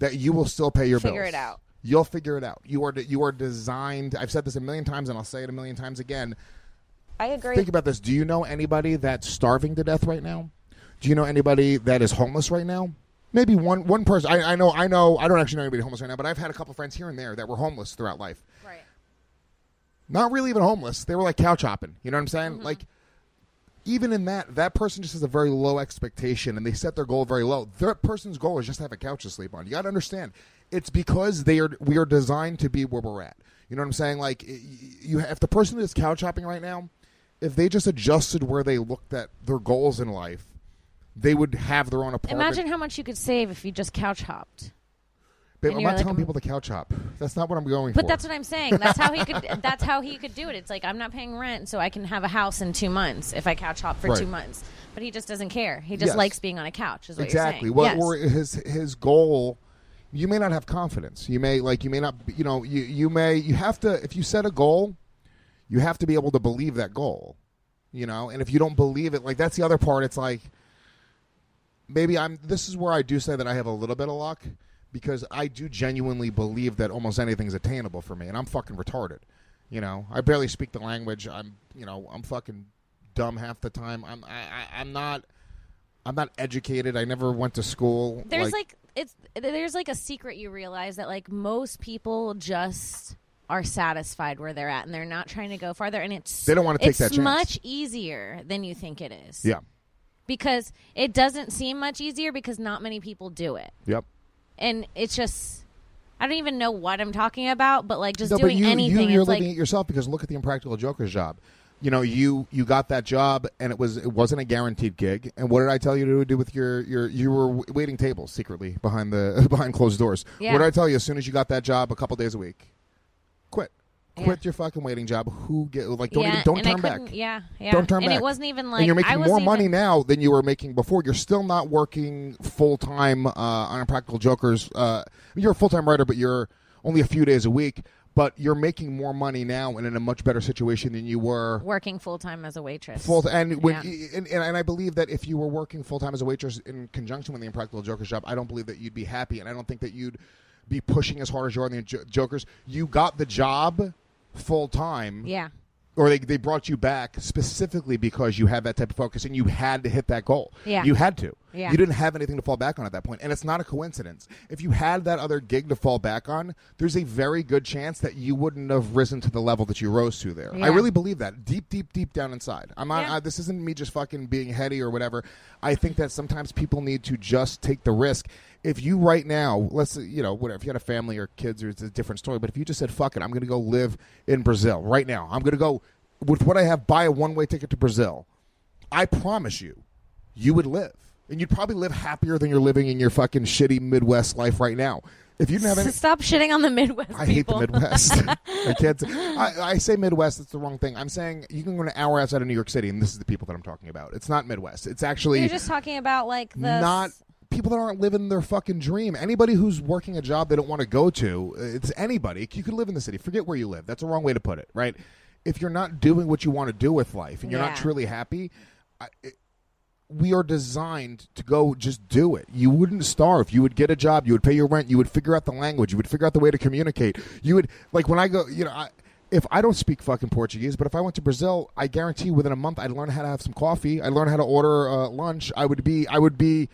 that you will still pay your bills. Figure it out. You'll figure it out. You are de- you are designed. I've said this a million times, and I'll say it a million times again. I agree. Think about this. Do you know anybody that's starving to death right now? Do you know anybody that is homeless right now? Maybe one one person. I, I know. I know. I don't actually know anybody homeless right now, but I've had a couple friends here and there that were homeless throughout life. Right. Not really even homeless. They were like couch hopping. You know what I'm saying? Mm-hmm. Like, even in that, that person just has a very low expectation, and they set their goal very low. That person's goal is just to have a couch to sleep on. You got to understand, it's because they are. We are designed to be where we're at. You know what I'm saying? Like, you, if the person is couch hopping right now, if they just adjusted where they looked at their goals in life, they would have their own apartment. Imagine how much you could save if you just couch hopped. Babe, And I'm you're not like, telling um, people to couch hop. That's not what I'm going But for. that's what I'm saying. That's how he could. That's how he could do it. It's like, I'm not paying rent, so I can have a house in two months if I couch hop for Right. two months. But he just doesn't care. He just Yes. likes being on a couch. Is what Exactly. you're Well, saying. or his his goal. You may not have confidence. You may like. You may not. You know. You you may. You have to. If you set a goal, you have to be able to believe that goal. You know. And if you don't believe it, like that's the other part. It's like maybe I'm. This is where I do say that I have a little bit of luck. Because I do genuinely believe that almost anything's attainable for me, and I'm fucking retarded. You know, I barely speak the language. I'm, you know, I'm fucking dumb half the time. I'm, I, I, I'm not, I'm not educated. I never went to school. There's like, like it's there's like a secret you realize that like most people just are satisfied where they're at, and they're not trying to go farther. And it's they don't want to take it's that chance. much easier than you think it is. Yeah. Because it doesn't seem much easier because not many people do it. Yep. And it's just, I don't even know what I'm talking about, but like just No, doing but you, anything. You, you're it's living like, it yourself because look at the Impractical Joker's job. You know, you you got that job and it was it wasn't a guaranteed gig. And what did I tell you to do with your your you were waiting tables secretly behind the behind closed doors. Yeah. What did I tell you as soon as you got that job a couple days a week? Quit. Quit Yeah. your fucking waiting job. Who get like don't yeah, even don't and I turn back. couldn't- Yeah, yeah. Don't turn and back. it wasn't even like and you're I making wasn't more even, money now than you were making before. You're still not working full time uh, on Impractical Jokers. Uh, you're a full time writer, but you're only a few days a week. But you're making more money now and in a much better situation than you were working full time as a waitress. full. And when Yeah. and, and, and I believe that if you were working full time as a waitress in conjunction with the Impractical Jokers job, I don't believe that you'd be happy, and I don't think that you'd be pushing as hard as you are on the jo- Jokers. You got the job full time. Yeah. Or they they brought you back specifically because you had that type of focus and you had to hit that goal. Yeah. You had to. Yeah. You didn't have anything to fall back on at that point. And it's not a coincidence. If you had that other gig to fall back on, there's a very good chance that you wouldn't have risen to the level that you rose to there. Yeah. I really believe that. Deep, deep, deep down inside. I'm not, Yeah. I, this isn't me just fucking being heady or whatever. I think that sometimes people need to just take the risk. If you right now, let's say, you know, whatever, if you had a family or kids, or it's a different story. But if you just said, fuck it, I'm going to go live in Brazil right now. I'm going to go, with what I have, buy a one-way ticket to Brazil. I promise you, you would live. And you'd probably live happier than you're living in your fucking shitty Midwest life right now. If you didn't have any... Stop shitting on the Midwest I hate the people. Midwest. I can't. I, I say Midwest. That's the wrong thing. I'm saying you can go an hour outside of New York City, and this is the people that I'm talking about. It's not Midwest. It's actually You're just talking about like the not people that aren't living their fucking dream. Anybody who's working a job they don't want to go to. It's anybody. You could live in the city. Forget where you live. That's the wrong way to put it, right? If you're not doing what you want to do with life and you're Yeah. not truly happy, I, it, we are designed to go just do it. You wouldn't starve. You would get a job. You would pay your rent. You would figure out the language. You would figure out the way to communicate. You would, like when I go, you know, I, if I don't speak fucking Portuguese, but if I went to Brazil, I guarantee within a month I'd learn how to have some coffee. I'd learn how to order uh, lunch. I would be, I would be,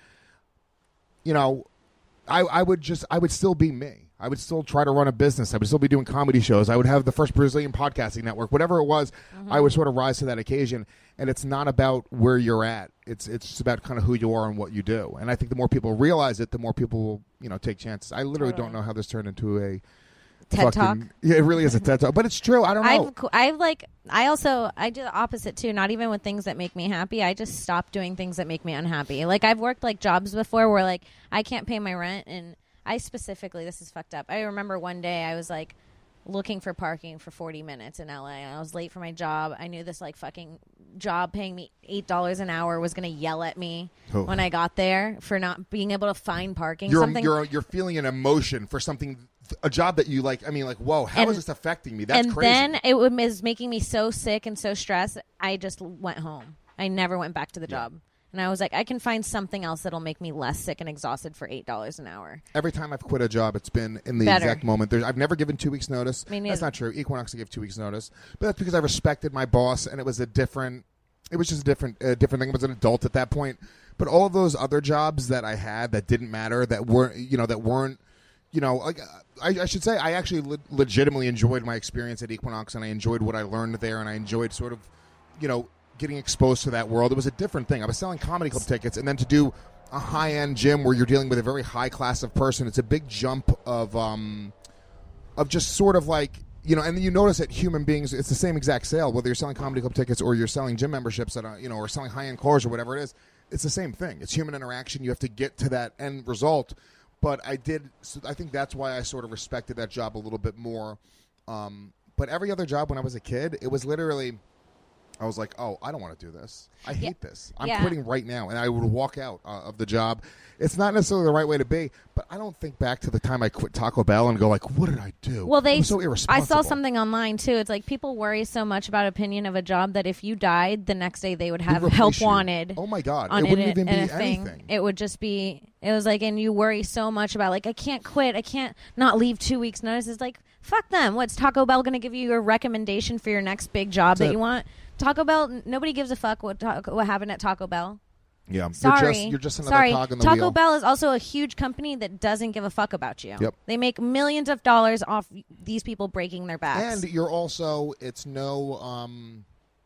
you know, I, I would just, I would still be me. I would still try to run a business. I would still be doing comedy shows. I would have the first Brazilian podcasting network. Whatever it was, Mm-hmm. I would sort of rise to that occasion. And it's not about where you're at. It's it's just about kind of who you are and what you do. And I think the more people realize it, the more people will, you know, take chances. I literally Totally. don't know how this turned into a TED fucking, Talk. Yeah, it really is a TED Talk. But it's true. I don't know. I've, I've like, I also, I do the opposite too. Not even with things that make me happy. I just stop doing things that make me unhappy. Like I've worked like jobs before where like I can't pay my rent, and I specifically, this is fucked up. I remember one day I was like looking for parking for forty minutes in L A, and I was late for my job. I knew this like fucking job paying me eight dollars an hour was going to yell at me Oh. when I got there for not being able to find parking. You're, Something you're you're feeling an emotion for something, a job that you like. I mean, like, whoa, how is And- this affecting me? That's and crazy. then it was making me so sick and so stressed. I just went home. I never went back to the job. And I was like, I can find something else that'll make me less sick and exhausted for eight dollars an hour. Every time I've quit a job, it's been in the Better. exact moment. There's, I've never given two weeks notice. Me That's neither. not true. Equinox, I gave two weeks notice. But that's because I respected my boss, and it was a different, it was just a different, uh, different thing. I was an adult at that point. But all of those other jobs that I had that didn't matter, that weren't, you know, that weren't, you know, like I, I should say I actually le- legitimately enjoyed my experience at Equinox, and I enjoyed what I learned there, and I enjoyed sort of, you know, getting exposed to that world. It was a different thing. I was selling comedy club tickets, and then to do a high-end gym where you're dealing with a very high class of person, it's a big jump of um, of just sort of like, you know, and then you notice that human beings, it's the same exact sale, whether you're selling comedy club tickets or you're selling gym memberships at a, you know, or selling high-end cars or whatever it is. It's the same thing. It's human interaction. You have to get to that end result. But I did, so I think that's why I sort of respected that job a little bit more. Um, but every other job when I was a kid, it was literally, I was like, oh, I don't want to do this. I hate Yeah. this. I'm Yeah. quitting right now. And I would walk out uh, of the job. It's not necessarily the right way to be, but I don't think back to the time I quit Taco Bell and go like, what did I do? Well, they. I'm so I irresponsible. saw something online too. It's like people worry so much about opinion of a job that if you died, the next day they would have replace help you. wanted. Oh my God. On It wouldn't in, even in be a thing. anything. It would just be. It was like, and you worry so much about like I can't quit. I can't not leave two weeks notice. It's like fuck them. What's Taco Bell going to give you a recommendation for your next big job That's that it. you want? Taco Bell. n- Nobody gives a fuck what ta- what happened at Taco Bell. Yeah. Sorry, You're just, you're just another sorry. cog in the Taco wheel. Bell is also a huge company that doesn't give a fuck about you. Yep. They make millions of dollars off these people breaking their backs. And you're also, it's no, um,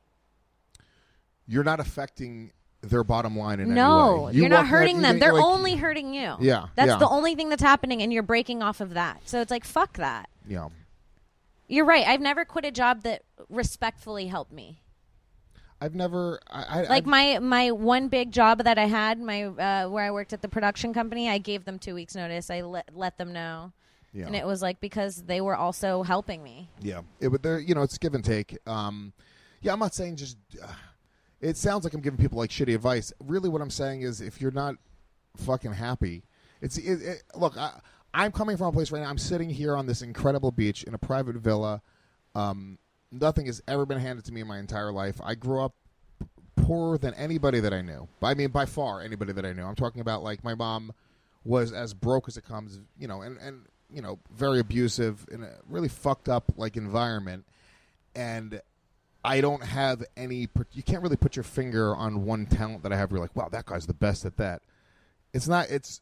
you're not affecting their bottom line in no, any way. You you're not walk out, hurting you them. get, They're like- only hurting you. Yeah, That's yeah. the only thing that's happening, and you're breaking off of that. So it's like, fuck that. Yeah. You're right. I've never quit a job that respectfully helped me. I've never, I, I Like I've, my my one big job that I had, my uh, where I worked at the production company, I gave them two weeks notice. I let let them know, yeah. and it was like because they were also helping me. Yeah, it would. There, you know, it's give and take. Um, yeah, I'm not saying just. Uh, it sounds like I'm giving people like shitty advice. Really, what I'm saying is, if you're not fucking happy, it's it, it, look. I, I'm coming from a place right now. I'm sitting here on this incredible beach in a private villa. Um, nothing has ever been handed to me in my entire life. I grew up poorer than anybody that I knew. I mean, by far, anybody that I knew. I'm talking about like my mom was as broke as it comes. You know, and and you know, very abusive in a really fucked up like environment, and I don't have any. You can't really put your finger on one talent that I have. Where you're like, wow, that guy's the best at that. It's not. It's.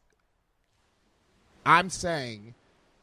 I'm saying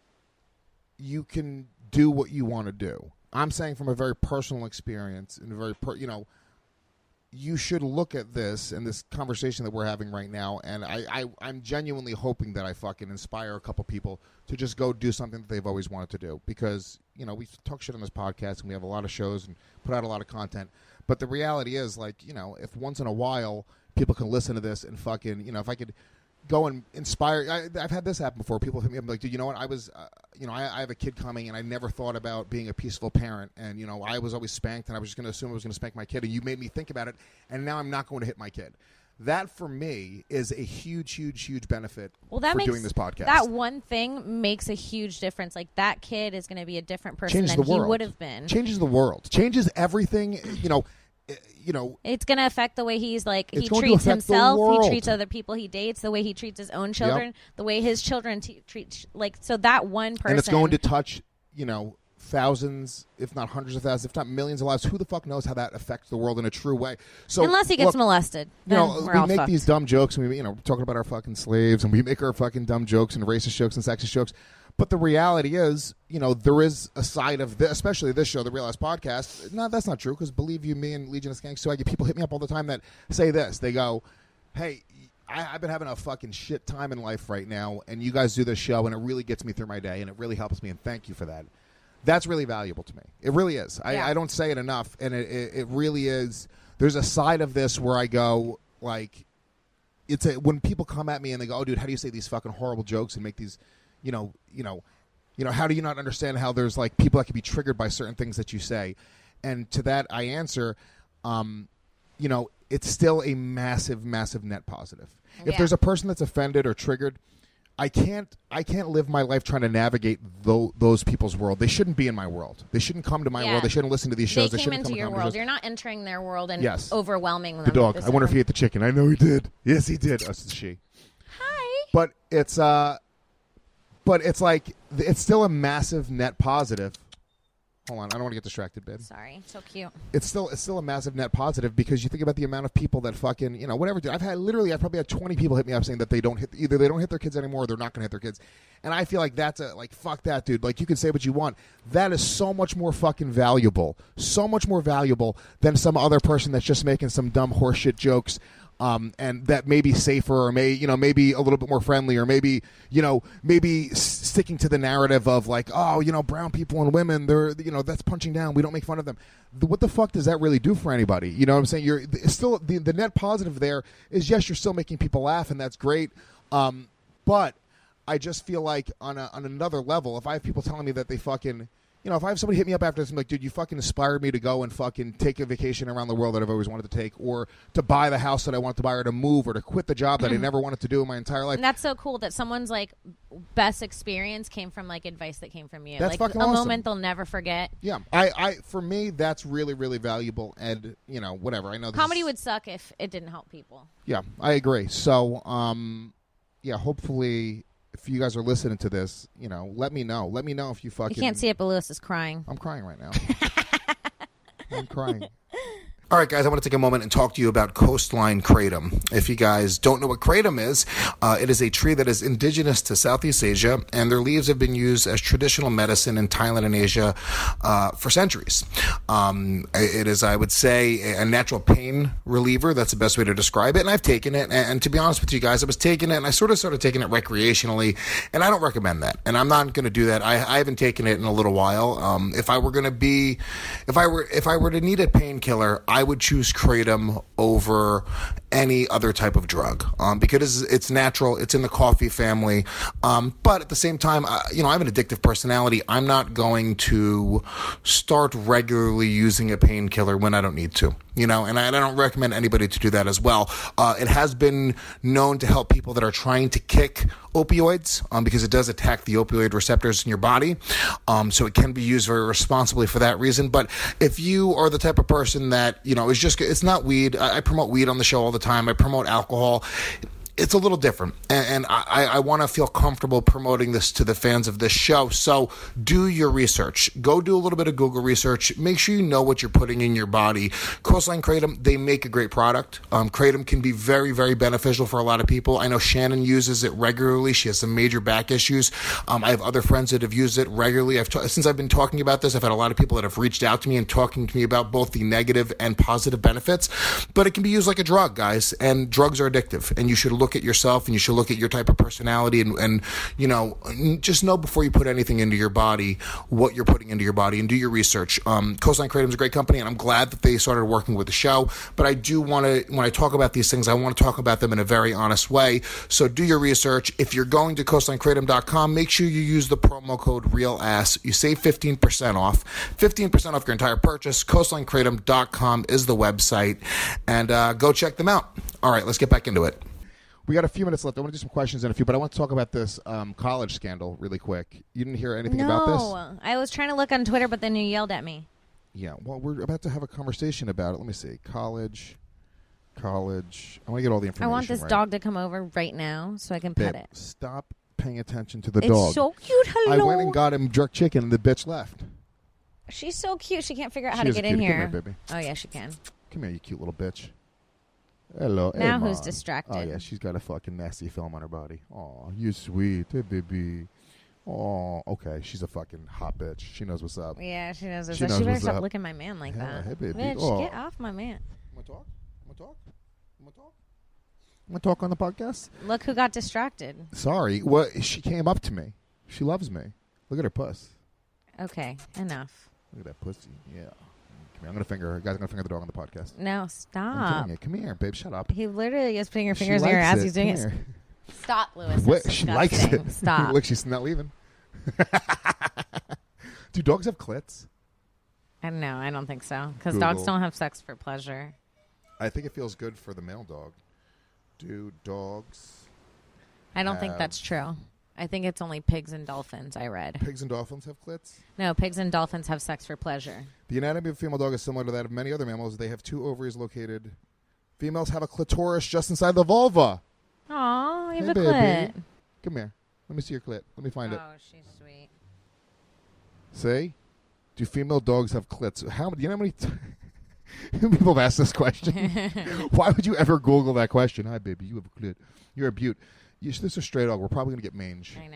you can do what you want to do. I'm saying from a very personal experience and a very, per, you know, you should look at this and this conversation that we're having right now, and I, I, I'm genuinely hoping that I fucking inspire a couple people to just go do something that they've always wanted to do. Because, you know, we talk shit on this podcast, and we have a lot of shows and put out a lot of content. But the reality is, like, you know, if once in a while people can listen to this and fucking, you know, if I could go and inspire. I, I've had this happen before. People hit me up like, dude, you know what? I was, uh, you know, I, I have a kid coming, and I never thought about being a peaceful parent. And, you know, I was always spanked, and I was just going to assume I was going to spank my kid. And you made me think about it, and now I'm not going to hit my kid. That, for me, is a huge, huge, huge benefit Well, that for makes doing this podcast. that one thing makes a huge difference. Like that kid is going to be a different person Changes than the world. he would have been. Changes the world. Changes everything. You know, eh, you know. It's going to affect the way he's like It's he going to treats affect the himself, he world. treats other people he dates, the way he treats his own children, the way his children t- treat like so that one person. And it's going to touch, you know, thousands, if not hundreds of thousands, if not millions of lives. Who the fuck knows how that affects the world in a true way? So unless he gets look, molested. You Then know, we're we all make fucked. these dumb jokes, and we, you know, we're talking about our fucking slaves, and we make our fucking dumb jokes and racist jokes and sexist jokes. But the reality is, you know, there is a side of this, especially this show, the Real Ass Podcast. No, that's not true, because believe you me and Legion of Skanks, so I get people hit me up all the time that say this. They go, hey, I, I've been having a fucking shit time in life right now, and you guys do this show, and it really gets me through my day, and it really helps me, and thank you for that. That's really valuable to me. It really is. I, Yeah. I don't say it enough, and it, it, it really is. There's a side of this where I go, like, it's a, when people come at me and they go, oh, dude, how do you say these fucking horrible jokes and make these, you know, you know, you know, how do you not understand how there's, like, people that can be triggered by certain things that you say? And to that I answer, um, you know, it's still a massive, massive net positive. If Yeah. there's a person that's offended or triggered, I can't I can't live my life trying to navigate tho- those people's world. They shouldn't be in my world. They shouldn't come to my Yeah. world. They shouldn't listen to these shows. They came shouldn't into come your to world. conversations. You're not entering their world and Yes. overwhelming them. The dog. with I wonder if this he ate the chicken. I know he did. Yes, he did. Us it's she. Hi. But it's uh, but it's like it's still a massive net positive. Hold on, I don't want to get distracted, babe. Sorry, so cute. It's still it's still a massive net positive because you think about the amount of people that fucking you know whatever. Dude, I've had literally I've probably had twenty people hit me up saying that they don't hit either they don't hit their kids anymore or they're not going to hit their kids, and I feel like that's a like fuck that, dude. Like you can say what you want. That is so much more fucking valuable, so much more valuable than some other person that's just making some dumb horseshit jokes. Um, and that may be safer or may, you know, maybe a little bit more friendly or maybe, you know, maybe s- sticking to the narrative of like, oh, you know, brown people and women, they're, you know, that's punching down. We don't make fun of them. The, what the fuck does that really do for anybody? You know what I'm saying? You're it's still the, the net positive there is, yes, you're still making people laugh and that's great. Um, but I just feel like on a, on another level, if I have people telling me that they fucking, you know, if I have somebody hit me up after this and be like, dude, you fucking inspired me to go and fucking take a vacation around the world that I've always wanted to take, or to buy the house that I wanted to buy, or to move, or to quit the job that I never wanted to do in my entire life. And that's so cool that someone's like best experience came from like advice that came from you. That's like fucking a awesome. moment they'll never forget. Yeah, I, I, for me, that's really, really valuable, and you know, whatever. I know this Comedy is, would suck if it didn't help people. Yeah, I agree. So, um, yeah, hopefully, if you guys are listening to this, you know, let me know. Let me know if you fucking. You can't see it, but Lewis is crying. I'm crying right now. I'm crying. All right, guys, I want to take a moment and talk to you about Coastline Kratom. If you guys don't know what kratom is, uh, it is a tree that is indigenous to Southeast Asia, and their leaves have been used as traditional medicine in Thailand and Asia uh, for centuries. Um, it is, I would say, a natural pain reliever. That's the best way to describe it, and I've taken it, and, and to be honest with you guys, I was taking it, and I sort of started taking it recreationally, and I don't recommend that, and I'm not going to do that. I, I haven't taken it in a little while. Um, if I were going to be, if I were, if I were to need a painkiller, I would choose kratom over any other type of drug um, because it's natural. It's in the coffee family. Um, but at the same time, uh, you know, I have an addictive personality. I'm not going to start regularly using a painkiller when I don't need to, you know, and I, I don't recommend anybody to do that as well. Uh, it has been known to help people that are trying to kick opioids um, because it does attack the opioid receptors in your body. Um, so it can be used very responsibly for that reason. But if you are the type of person that, you know, is just, it's not weed. I, I promote weed on the show all the time. I promote alcohol. It's a little different, and, and I, I want to feel comfortable promoting this to the fans of this show. So do your research. Go do a little bit of Google research. Make sure you know what you're putting in your body. Coastline Kratom, they make a great product. Um, Kratom can be very, very beneficial for a lot of people. I know Shannon uses it regularly. She has some major back issues. Um, I have other friends that have used it regularly. I've ta- since I've been talking about this, I've had a lot of people that have reached out to me and talking to me about both the negative and positive benefits. But it can be used like a drug, guys, and drugs are addictive, and you should look at yourself and you should look at your type of personality and, and you know, just know before you put anything into your body what you're putting into your body and do your research. Um, Coastline Kratom is a great company, and I'm glad that they started working with the show, but I do want to, when I talk about these things, I want to talk about them in a very honest way. So do your research. If you're going to coastline kratom dot com, make sure you use the promo code REALASS. You save fifteen percent off. fifteen percent off your entire purchase. coastline kratom dot com is the website, and uh, go check them out. All right, let's get back into it. We got a few minutes left. I want to do some questions in a few, but I want to talk about this um, college scandal really quick. You didn't hear anything no, about this? No, I was trying to look on Twitter, but then you yelled at me. Yeah, well, we're about to have a conversation about it. Let me see. College, college. I want to get all the information. I want this right. dog to come over right now so I can pet Babe, it. Stop paying attention to the it's dog. It's so cute. Hello. I went and got him jerk chicken, and the bitch left. She's so cute. She can't figure out how she to get cute. in here. Come here, baby. Oh, yeah, she can. Come here, you cute little bitch. Hello. Now hey, who's Mom. distracted? Oh, yeah, she's got a fucking nasty film on her body. Oh, you sweet. Hey, baby. Oh, okay. She's a fucking hot bitch. She knows what's up. Yeah, she knows what's she up. knows She better what's stop up. licking my man like Yeah, that. hey, baby. Bitch, Oh. get off my man. Want to talk? Want to talk? Want to talk? Want to talk on the podcast? Look who got distracted. Sorry. Well, she came up to me. She loves me. Look at her puss. Okay, enough. Look at that pussy. Yeah. Come here. I'm going to finger her. Guys, I'm going to finger the dog on the podcast. No, I'm stop. doing it. Come here, babe. Shut up. He literally is putting your She fingers in your likes ass. it. He's doing Come it. here. Stop, Lewis. What? That's She likes disgusting. it. Stop. Look, she's not leaving. Do dogs have clits? I don't know. I don't think so. Because dogs Google. don't have sex for pleasure. I think it feels good for the male dog. Do dogs I don't think have that's true. I think it's only pigs and dolphins, I read. Pigs and dolphins have clits? No, pigs and dolphins have sex for pleasure. The anatomy of a female dog is similar to that of many other mammals. They have two ovaries located. Females have a clitoris just inside the vulva. Aw, you have Hey, a baby. clit. Come here. Let me see your clit. Let me find it. Oh, she's sweet. See? Do female dogs have clits? How many? You know how many t- people have asked this question? Why would you ever Google that question? Hi, baby. You have a clit. You're a beaut. You, this is a stray dog. We're probably going to get mange. I know.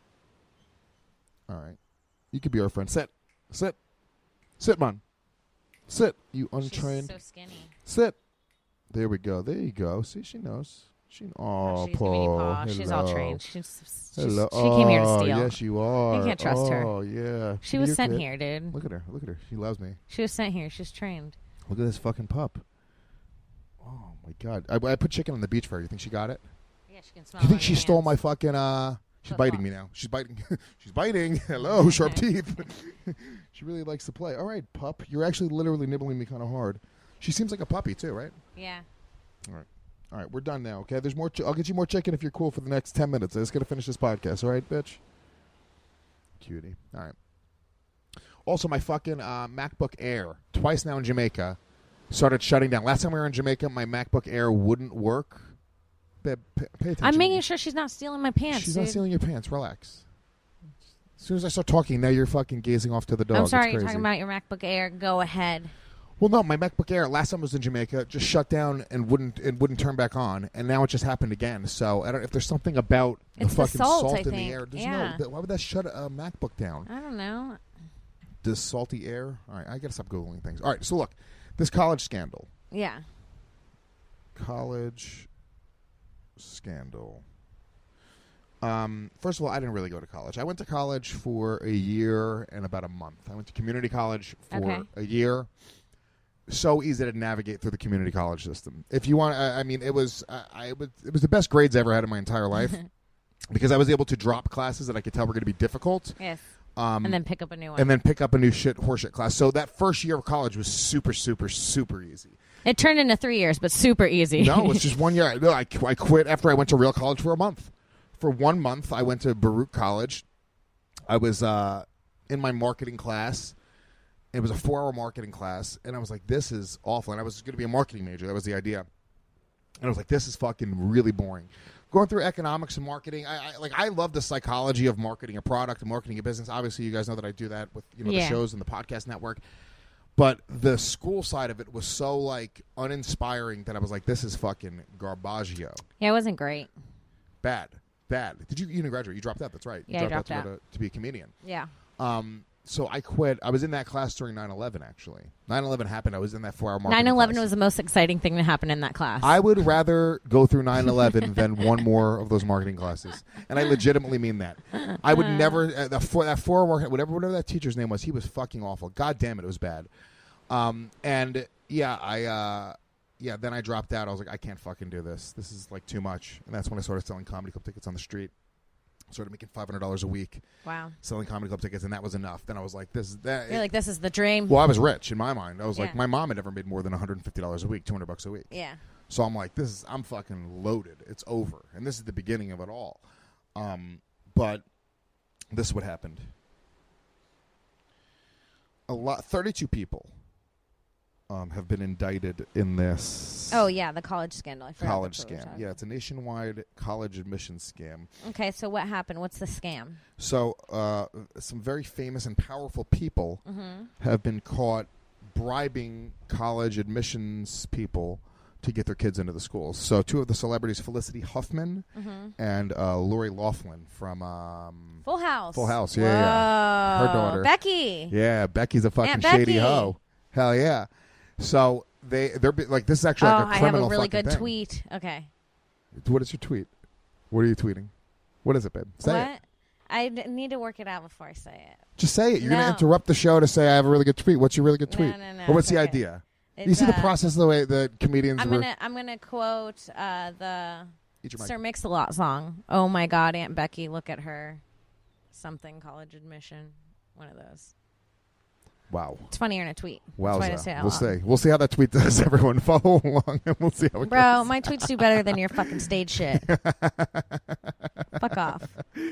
All right. You could be our friend. Sit. Sit. Sit, man. Sit, you untrained. She's so skinny. Sit. There we go. There you go. See, she knows. She. Oh, she's Paul. giving you paw. Hello. She's all trained. She's, she's, Hello. She came here to Oh, steal. yes, you are. You can't trust oh, her. Oh, yeah. She Give me was your sent clit. here, dude. Look at her. Look at her. She loves me. She was sent here. She's trained. Look at this fucking pup. Oh, my God. I, I put chicken on the beach for her. You think she got it? Yeah, she can smell You it think on she your stole hands. my fucking, uh... She's Flip biting flop. me now. She's biting. She's biting. Hello, sharp teeth. She really likes to play. All right, pup. You're actually literally nibbling me kind of hard. She seems like a puppy, too, right? Yeah. All right. All right, we're done now, okay? There's more. Ch- I'll get you more chicken if you're cool for the next ten minutes. I just got to finish this podcast, all right, bitch? Cutie. All right. Also, my fucking uh, MacBook Air, twice now in Jamaica, started shutting down. Last time we were in Jamaica, my MacBook Air wouldn't work. Babe, pay, pay attention. I'm making sure she's not stealing my pants, She's dude. not stealing your pants. Relax. As soon as I start talking, now you're fucking gazing off to the dog. I'm It's sorry, you're crazy. talking about your MacBook Air. Go ahead. Well, no, my MacBook Air last time I was in Jamaica just shut down and wouldn't and wouldn't turn back on, and now it just happened again. So I don't if there's something about It's the the fucking salt, I in the think. air. There's Yeah. no, why would that shut a MacBook down? I don't know. Does salty air? All right, I gotta stop googling things. All right, so look, this college scandal. Yeah. College scandal. Um, first of all, I didn't really go to college. I went to college for a year and about a month. I went to community college for Okay. a year. So easy to navigate through the community college system. If you want, I, I mean, it was, I, I was, it was the best grades I ever had in my entire life because I was able to drop classes that I could tell were going to be difficult. Yes. Um, and then pick up a new one. and then pick up a new shit horseshit class. So that first year of college was super, super, super easy. It turned into three years, but super easy. No, it's just one year. I, no, I, I quit after I went to real college for a month. For one month, I went to Baruch College. I was uh, in my marketing class. It was a four-hour marketing class, and I was like, this is awful. And I was going to be a marketing major. That was the idea. And I was like, this is fucking really boring. Going through economics and marketing, I, I like I love the psychology of marketing a product and marketing a business. Obviously, you guys know that I do that with you know Yeah. the shows and the podcast network. But the school side of it was so like uninspiring that I was like, this is fucking garbaggio. Yeah, it wasn't great. Bad. Bad. Did you you didn't graduate? You dropped out. That's right. You Yeah, I dropped, dropped out, to, go to, to be a comedian. Yeah. Um. So I quit. I was in that class during nine eleven, actually. nine eleven happened. I was in that four-hour marketing nine eleven class. was the most exciting thing to happen in that class. I would rather go through nine eleven than one more of those marketing classes. And I legitimately mean that. I would never, uh, the four, that four-hour, whatever, whatever that teacher's name was, he was fucking awful. God damn it, it was bad. Um, and, yeah, I, uh, yeah, then I dropped out. I was like, I can't fucking do this. This is, like, too much. And that's when I started selling comedy club tickets on the street. Started making five hundred dollars a week. Wow. Selling comedy club tickets, and that was enough. Then I was like, this is that. You're like, this is the dream. Well, I was rich in my mind. I was like, Yeah. my mom had never made more than one hundred fifty dollars a week, two hundred bucks a week. Yeah. So I'm like, this is, I'm fucking loaded. It's over. And this is the beginning of it all. Um, but this is what happened. A lot, thirty-two people um, have been indicted in this Oh, yeah, the college scandal. I forgot college that's what we were scam. talking Yeah, it's a nationwide college admissions scam. Okay, so what happened? What's the scam? So uh, some very famous and powerful people Mm-hmm. have been caught bribing college admissions people to get their kids into the schools. So two of the celebrities, Felicity Huffman Mm-hmm. and uh, Lori Loughlin from um, Full House. Full House. Yeah, yeah. Her Whoa. daughter. Becky. Yeah, Becky's a fucking Aunt shady Becky. hoe. Hell yeah. So they they're be- like this is actually Oh, like a I have criminal a really fucking good thing. tweet. Okay. What is your tweet? What are you tweeting? What is it, babe? Say what? it. I d- need to work it out before I say it. Just say it. You're gonna No. interrupt the show to say I have a really good tweet. What's your really good No, tweet? no, no, Or what's it's the okay. idea? It's, you see the uh, process of the way the comedians I'm were. gonna I'm gonna quote uh, the Eat your mic. Sir Mix-a-Lot song. Oh my God, Aunt Becky, look at her. Something college admission. One of those. Wow. It's funnier in a tweet. Wow. That's why I say it out We'll loud. see. We'll see how that tweet does. Everyone follow along, and we'll see how it Bro, goes. my tweets do better than your fucking stage shit. Fuck off.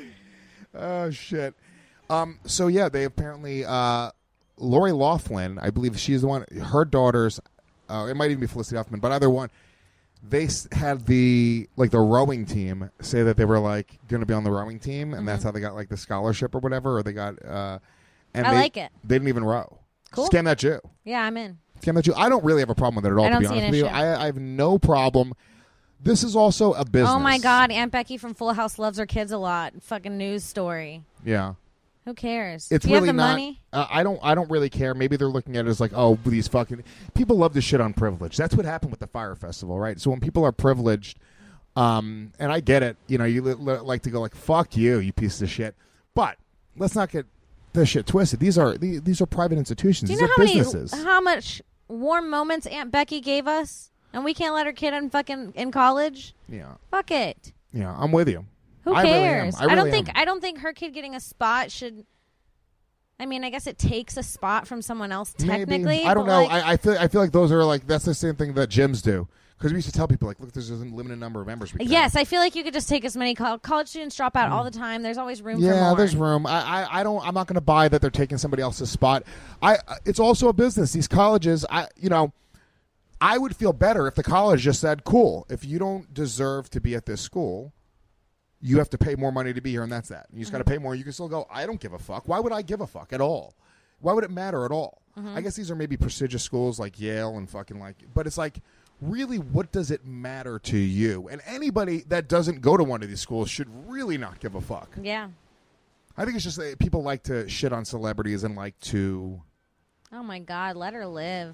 Oh shit. Um. So yeah, they apparently uh, Lori Loughlin, I believe she's the one. Her daughters. Uh, it might even be Felicity Huffman, but either one. They s- had the like the rowing team say that they were like going to be on the rowing team, and Mhm. that's how they got like the scholarship or whatever, or they got. Uh, and I they, like it. They didn't even row. Cool. Scam that Jew. Yeah, I'm in. Scam that Jew. I don't really have a problem with it at all. I don't to be see honest an with you, issue. I, I have no problem. This is also a business. Oh my God, Aunt Becky from Full House loves her kids a lot. Fucking news story. Yeah. Who cares? It's Do you really have the not. money? Uh, I don't. I don't really care. Maybe they're looking at it as like, oh, these fucking people love to shit on privilege. That's what happened with the Fire Festival, right? So when people are privileged, um, and I get it, you know, you li- li- like to go like, fuck you, you piece of shit. But let's not get this shit twisted. These are these, these are private institutions. Do you these know are how businesses. many, how much warm moments Aunt Becky gave us, and we can't let her kid in fucking in college? Yeah. Fuck it. Yeah, I'm with you. Who I really am. cares? I, really don't think am. I don't think her kid getting a spot should. I mean, I guess it takes a spot from someone else technically. Maybe. I don't but know. like- I, I feel. I feel like those are like that's the same thing that gyms do. Because we used to tell people like, look, there's a limited number of members. We can yes, I feel like you could just take as many col- college students drop out all the time. There's always room for Yeah, more. there's room. I, I, I don't. I'm not going to buy that they're taking somebody else's spot. I. It's also a business. These colleges. I. You know, I would feel better if the college just said, "Cool. If you don't deserve to be at this school, you have to pay more money to be here, and that's that. You just got to pay more. You can still go. I don't give a fuck. Why would I give a fuck at all? Why would it matter at all? Mhm. I guess these are maybe prestigious schools like Yale and fucking like. But it's like. Really, what does it matter to you? And anybody that doesn't go to one of these schools should really not give a fuck. Yeah. I think it's just that people like to shit on celebrities and like to. Oh my God, let her live.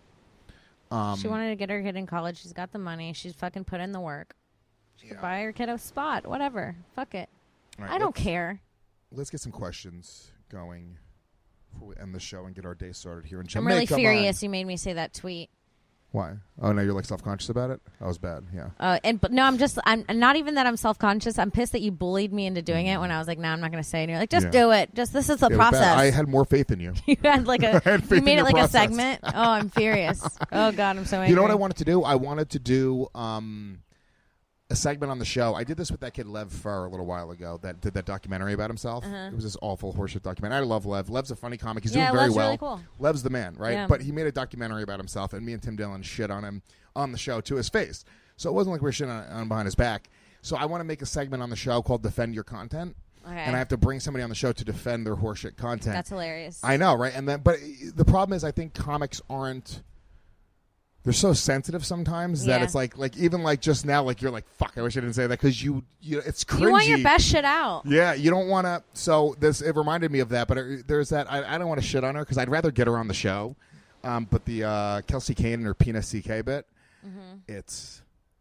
Um, she wanted to get her kid in college. She's got the money. She's fucking put in the work. She could buy her kid a spot. Whatever. Fuck it. All right, I don't let's- care. Let's get some questions going before we end the show and get our day started here in I'm Jamaica. really Mine. furious you made me say that tweet. Why? Oh, no, you're like self-conscious about it? That was bad, yeah. Uh, and but no, I'm just I'm not even that I'm self conscious. I'm pissed that you bullied me into doing it when I was like, no, nah, I'm not going to say. And you're like, just Yeah. do it. Just this is the It was bad. process. I had more faith in you. you had like a I had faith you in made it your like process. a segment. Oh, I'm furious. Oh God, I'm so angry. You know what I wanted to do? I wanted to do um, a segment on the show. I did this with that kid Lev Fur a little while ago that did that documentary about himself. Uh-huh. It was this awful horseshit documentary. I love Lev. Lev's a funny comic. He's Yeah, doing very Lev's well. really cool. Lev's the man, right? Yeah. But he made a documentary about himself, and me and Tim Dillon shit on him on the show to his face. So it wasn't like we were shitting on, on behind his back. So I want to make a segment on the show called Defend Your Content. Okay. And I have to bring somebody on the show to defend their horseshit content. That's hilarious. I know, right? And then, but the problem is, I think comics aren't. They're so sensitive sometimes that Yeah. it's like, like even like just now, like you're like, fuck, I wish I didn't say that because you, you, it's cringy. You want your best shit out. Yeah, you don't want to. So this, it reminded me of that. But it, there's that. I, I don't want to shit on her because I'd rather get her on the show. Um, but the uh, Kelsey Kane and her Pina C K bit, Mhm. it's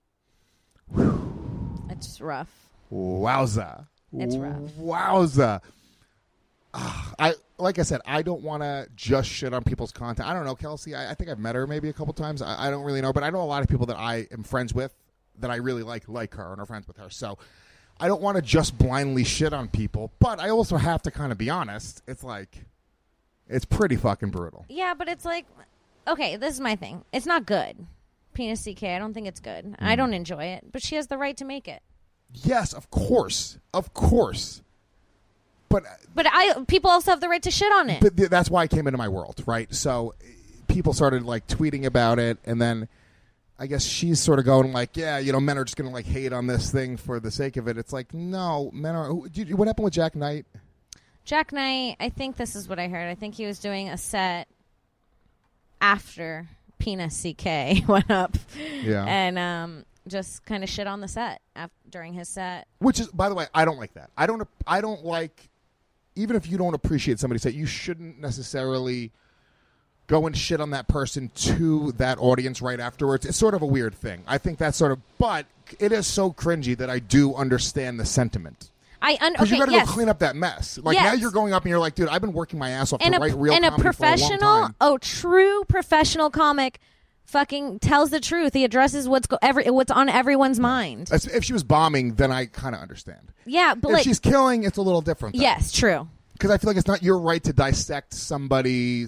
It's rough. wowza. It's rough. Wowza. Ah, I like I said, I don't want to just shit on people's content. I don't know, Kelsey. I, I think I've met her maybe a couple times. I, I don't really know, but I know a lot of people that I am friends with that I really like, like her and are friends with her. So I don't want to just blindly shit on people, but I also have to kind of be honest. It's like, it's pretty fucking brutal. Yeah, but it's like, okay, this is my thing. It's not good. Penis C K, I don't think it's good. Mm. I don't enjoy it, but she has the right to make it. Yes, of course, of course. But But I people also have the right to shit on it. But th- that's why it came into my world, right? So people started like tweeting about it, and then I guess she's sort of going like, yeah, you know, men are just going to like hate on this thing for the sake of it. It's like, no, men are. Who, did, what happened with Jack Knight? Jack Knight, I think this is what I heard. I think he was doing a set after Penis C K went up. Yeah. And um, just kind of shit on the set af- during his set. Which is, by the way, I don't like that. I don't. I don't like. Even if you don't appreciate somebody's set, you shouldn't necessarily go and shit on that person to that audience right afterwards. It's sort of a weird thing. I think that's sort of, but it is so cringy that I do understand the sentiment. I un- Because okay, you got to yes. go clean up that mess. Like now Yes. you're going up and you're like, dude, I've been working my ass off and to a, write real and a comedy for a long professional, time. oh, true professional comic fucking tells the truth. He addresses what's go- every what's on everyone's mind. As- If she was bombing, then I kind of understand. Yeah, but if like, she's killing, it's a little different. Though. yes, true. Because I feel like it's not your right to dissect somebody's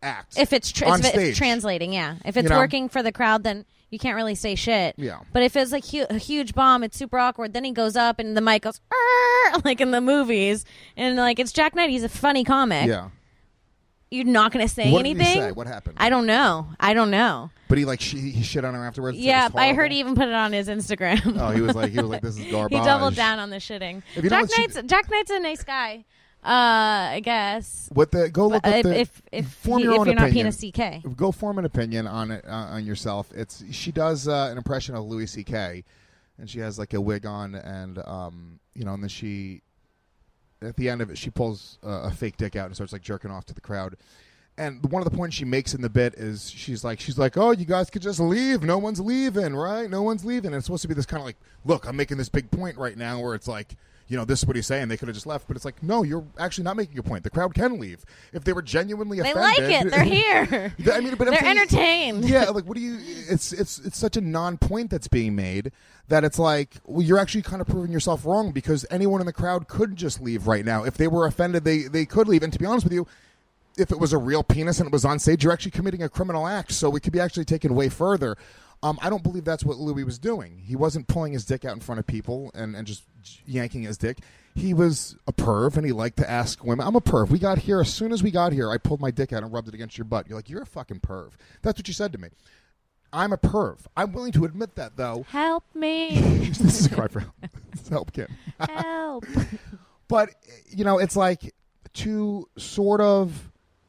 act. If it's tr- on if stage. it's translating, yeah. If it's You know? working for the crowd, then you can't really say shit. Yeah. But if it's like hu- a huge bomb, it's super awkward. Then he goes up and the mic goes, "Arr!" like in the movies, and like it's Jack Knight. He's a funny comic. Yeah. You're not going to say What did he anything. say? What happened? I don't know. I don't know. But he like sh- he shit on her afterwards. Said it Yeah, was I heard horrible? he even put it on his Instagram. Oh, he was like he was like this is garbage. He doubled down on the shitting. If you know Jack what she- Knight's Jack Knight's a nice guy. Uh, I guess. What the go look But up if, the if if, form he- your if own you're not opinion. Pina C K. Go form an opinion on it uh, on yourself. It's she does uh, an impression of Louis C K, and she has like a wig on, and um, you know, and then she at the end of it she pulls uh, a fake dick out and starts like jerking off to the crowd. And one of the points she makes in the bit is she's like she's like, oh, you guys could just leave. No one's leaving, right? No one's leaving. And it's supposed to be this kind of like, look, I'm making this big point right now where it's like, you know, this is what he's saying. They could have just left. But it's like, no, you're actually not making a point. The crowd can leave. If they were genuinely They offended. like it. They're here. I mean, but I'm They're saying- entertained. Yeah, like, what do you, it's, it's, it's such a non-point that's being made that it's like, well, you're actually kind of proving yourself wrong because anyone in the crowd could just leave right now. If they were offended, they, they could leave. And to be honest with you, if it was a real penis and it was on stage, you're actually committing a criminal act, so it could be actually taken way further. Um, I don't believe that's what Louis was doing. He wasn't pulling his dick out in front of people and, and just yanking his dick. He was a perv, and he liked to ask women. I'm a perv. We got here. As soon as we got here, I pulled my dick out and rubbed it against your butt. You're like, you're a fucking perv. That's what you said to me. I'm a perv. I'm willing to admit that, though. Help me. This is a cry for help. Help, Kim. Help. But, you know, it's like to sort of...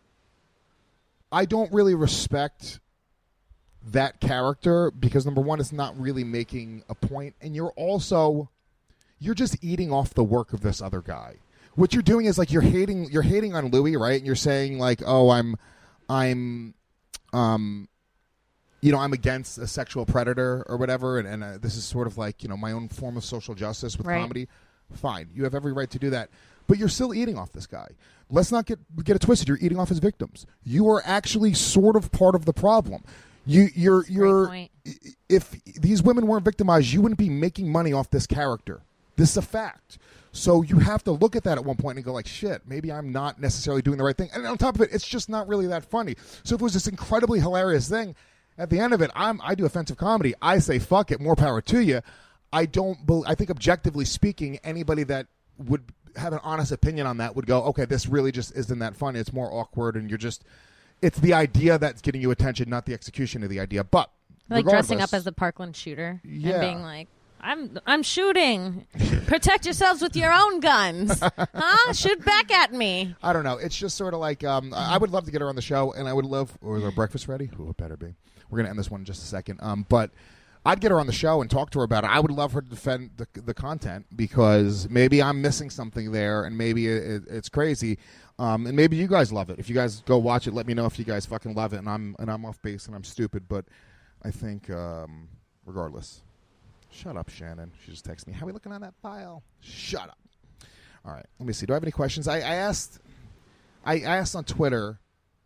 I don't really respect that character because, number one, it's not really making a point, and you're also you're just eating off the work of this other guy. What you're doing is like you're hating you're hating on Louis, right? And you're saying like, oh, I'm I'm um you know, I'm against a sexual predator or whatever, and, and uh, this is sort of like, you know, my own form of social justice with Right. comedy. Fine, you have every right to do that. But you're still eating off this guy. Let's not get get it twisted. You're eating off his victims. You are actually sort of part of the problem. You, you're, you're. point. If these women weren't victimized, you wouldn't be making money off this character. This is a fact. So you have to look at that at one point and go like, shit, maybe I'm not necessarily doing the right thing. And on top of it, it's just not really that funny. So if it was this incredibly hilarious thing, at the end of it, I'm I do offensive comedy. I say fuck it, more power to you. I don't. Be, I think objectively speaking, anybody that would have an honest opinion on that would go, okay, this really just isn't that funny. It's more awkward, and you're just. It's the idea that's getting you attention, not the execution of the idea. But Like dressing regardless- up as the Parkland shooter Yeah. and being like, I'm I'm shooting. Protect yourselves with your own guns. Huh? Shoot back at me. I don't know. It's just sort of like um, I I would love to get her on the show, and I would love. Or is our breakfast ready? Ooh, it better be. We're gonna end this one in just a second. Um, but I'd get her on the show and talk to her about it. I would love her to defend the the content because maybe I'm missing something there, and maybe it, it's crazy. Um, and maybe you guys love it. If you guys go watch it, let me know if you guys fucking love it. And I'm and I'm off base and I'm stupid, but I think um, regardless. Shut up, Shannon. She just texted me. How are we looking on that file? Shut up. All right. Let me see. Do I have any questions? I, I asked. I asked on Twitter.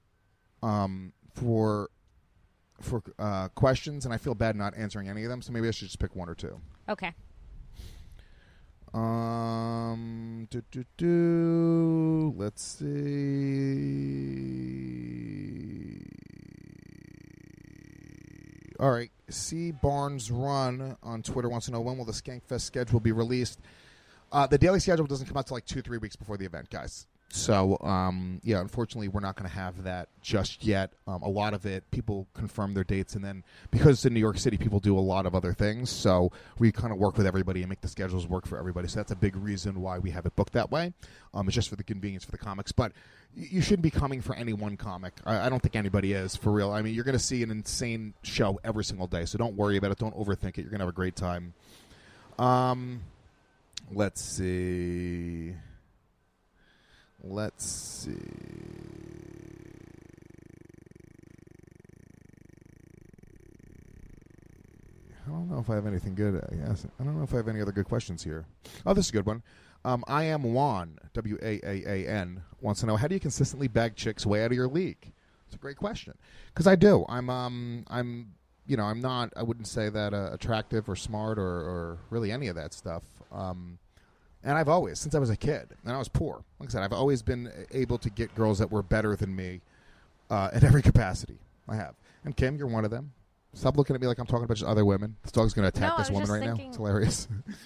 Um, for for uh, questions, and I feel bad not answering any of them. So maybe I should just pick one or two. Okay. Um. Do do do. Let's see. All right. C Barnes Run on Twitter wants to know when will the Skankfest schedule be released. Uh, the daily schedule doesn't come out till like two, three weeks before the event, guys. So, um, yeah, unfortunately, we're not going to have that just yet. Um, a lot of it, people confirm their dates, and then because it's in New York City, people do a lot of other things. So we kind of work with everybody and make the schedules work for everybody. So that's a big reason why we have it booked that way. Um, it's just for the convenience for the comics. But y- you shouldn't be coming for any one comic. I, I don't think anybody is, for real. I mean, you're going to see an insane show every single day. So don't worry about it. Don't overthink it. You're going to have a great time. Um, let's see... Let's see. I don't know if I have anything good. I guess. I don't know if I have any other good questions here. Oh, this is a good one. Um, I am Juan, W A A A N, wants to know, how do you consistently bag chicks way out of your league? It's a great question. Because I do. I'm, um, I'm, you know, I'm not, I wouldn't say that uh, attractive or smart or, or really any of that stuff. Um, And I've always, since I was a kid, and I was poor, like I said, I've always been able to get girls that were better than me uh, in every capacity. I have. And Kim, you're one of them. Stop looking at me like I'm talking about just other women. This dog's going to attack No, this I was woman just right thinking- now. It's hilarious.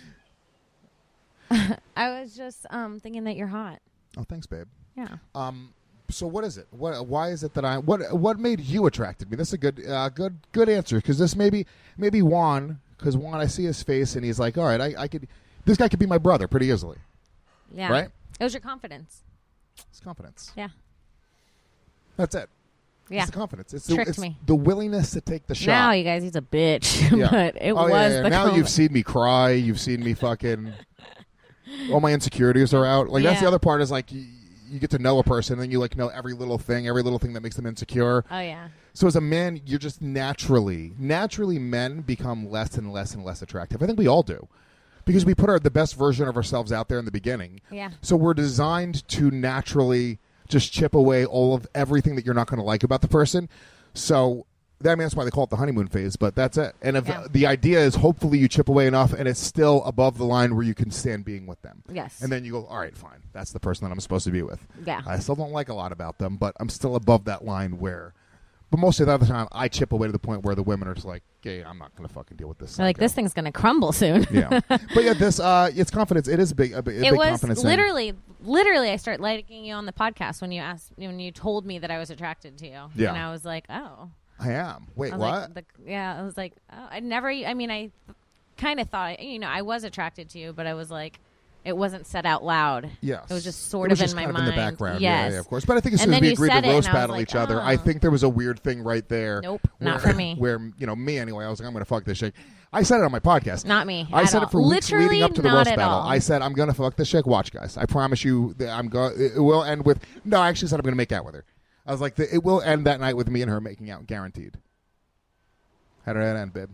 I was just um, thinking that you're hot. Oh, thanks, babe. Yeah. Um. So what is it? What? Why is it that I? What? What made you attracted me? This is a good, uh, good, good answer. Because this maybe, maybe Juan. Because Juan, I see his face, and he's like, all right, I, I could. This guy could be my brother pretty easily. Yeah. Right. It was your confidence. It's confidence. Yeah. That's it. Yeah. It's the confidence. It's the, Tricked it's me. the willingness to take the shot. Now, you guys, he's a bitch. Yeah. But it oh, was yeah, yeah. the Now conf- you've seen me cry. You've seen me fucking. All my insecurities are out. Like that's Yeah. the other part is like you, you get to know a person and you like know every little thing, every little thing that makes them insecure. Oh, yeah. So as a man, you're just naturally, naturally men become less and less and less attractive. I think we all do. Because we put our the best version of ourselves out there in the beginning. Yeah. So we're designed to naturally just chip away all of everything that you're not going to like about the person. So that, I mean, that's why they call it the honeymoon phase, but that's it. And if Yeah. the idea is hopefully you chip away enough and it's still above the line where you can stand being with them. Yes. And then you go, all right, fine. That's the person that I'm supposed to be with. Yeah. I still don't like a lot about them, but I'm still above that line where... But most of the other time, I chip away to the point where the women are just like, "Hey, I'm not going to fucking deal with this." They're like, psycho." this thing's going to crumble soon. Yeah, but yeah, this uh, it's confidence. It is a big, a big, a It big was confidence thing. literally, literally, I started liking you on the podcast when you asked, when you told me that I was attracted to you. Yeah. And I was like, oh. I am. Wait, I was what? Like, the, yeah, I was like, oh, I never, I mean, I kind of thought, you know, I was attracted to you, but I was like, it wasn't said out loud. Yes. It was just sort It was of just in my kind of mind. in the background. Yes. Yeah, yeah, of course. But I think as And soon as then we you agreed said to it, and roast I was battle like, each other, I oh. think there was a weird thing right there. Nope, where, not for me. Where, you know, me anyway, I was like, I'm going to fuck this chick. I said it on my podcast. Not me. I at said all. it for weeks Literally leading up to the not roast at battle. all. I said, I'm going to fuck this chick. Watch, guys. I promise you that I'm going it will end with, no, I actually said I'm going to make out with her. I was like, it will end that night with me and her making out, guaranteed. How did that end, babe?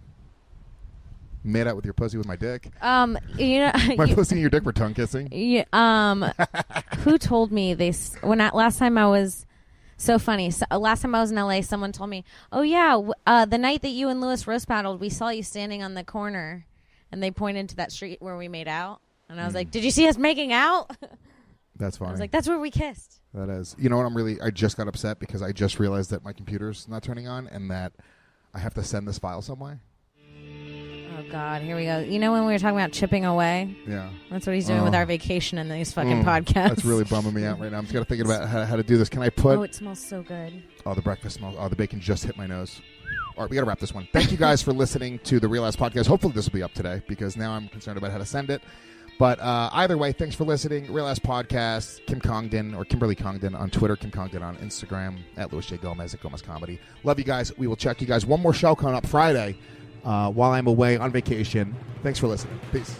Made out with your pussy with my dick? Um, you know, My you- pussy and your dick were tongue kissing? Yeah, um, who told me they s- when I, last time I was so funny. So, uh, last time I was in L A, someone told me, "Oh yeah, w- uh, the night that you and Lewis roast battled, we saw you standing on the corner," and they pointed to that street where we made out, and I was Mm. like, "Did you see us making out?" That's funny. I was like, "That's where we kissed." That is. You know what? I'm really. I just got upset because I just realized that my computer's not turning on and that I have to send this file some way. Oh God, here we go. You know when we were talking about chipping away? Yeah. That's what he's doing with Oh. our vacation and these fucking Mm, podcasts. That's really bumming me out right now. I'm just got to thinking about how, how to do this. Can I put? Oh, it smells so good. Oh, the breakfast smells. Oh, the bacon just hit my nose. All right, we got to wrap this one. Thank you guys for listening to the Real Ass Podcast. Hopefully this will be up today because now I'm concerned about how to send it. But uh, either way, thanks for listening. Real Ass Podcast, Kim Congdon or Kimberly Congdon on Twitter, Kim Congdon on Instagram, at Louis J. Gomez at Gomez Comedy. Love you guys. We will check you guys. One more show coming up Friday uh, while I'm away on vacation. Thanks for listening. Peace.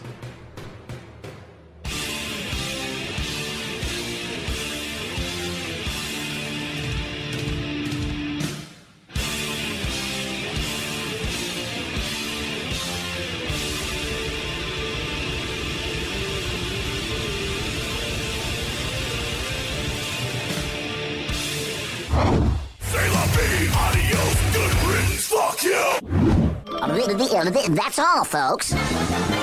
Adios, good riddance, fuck you! That's all, folks.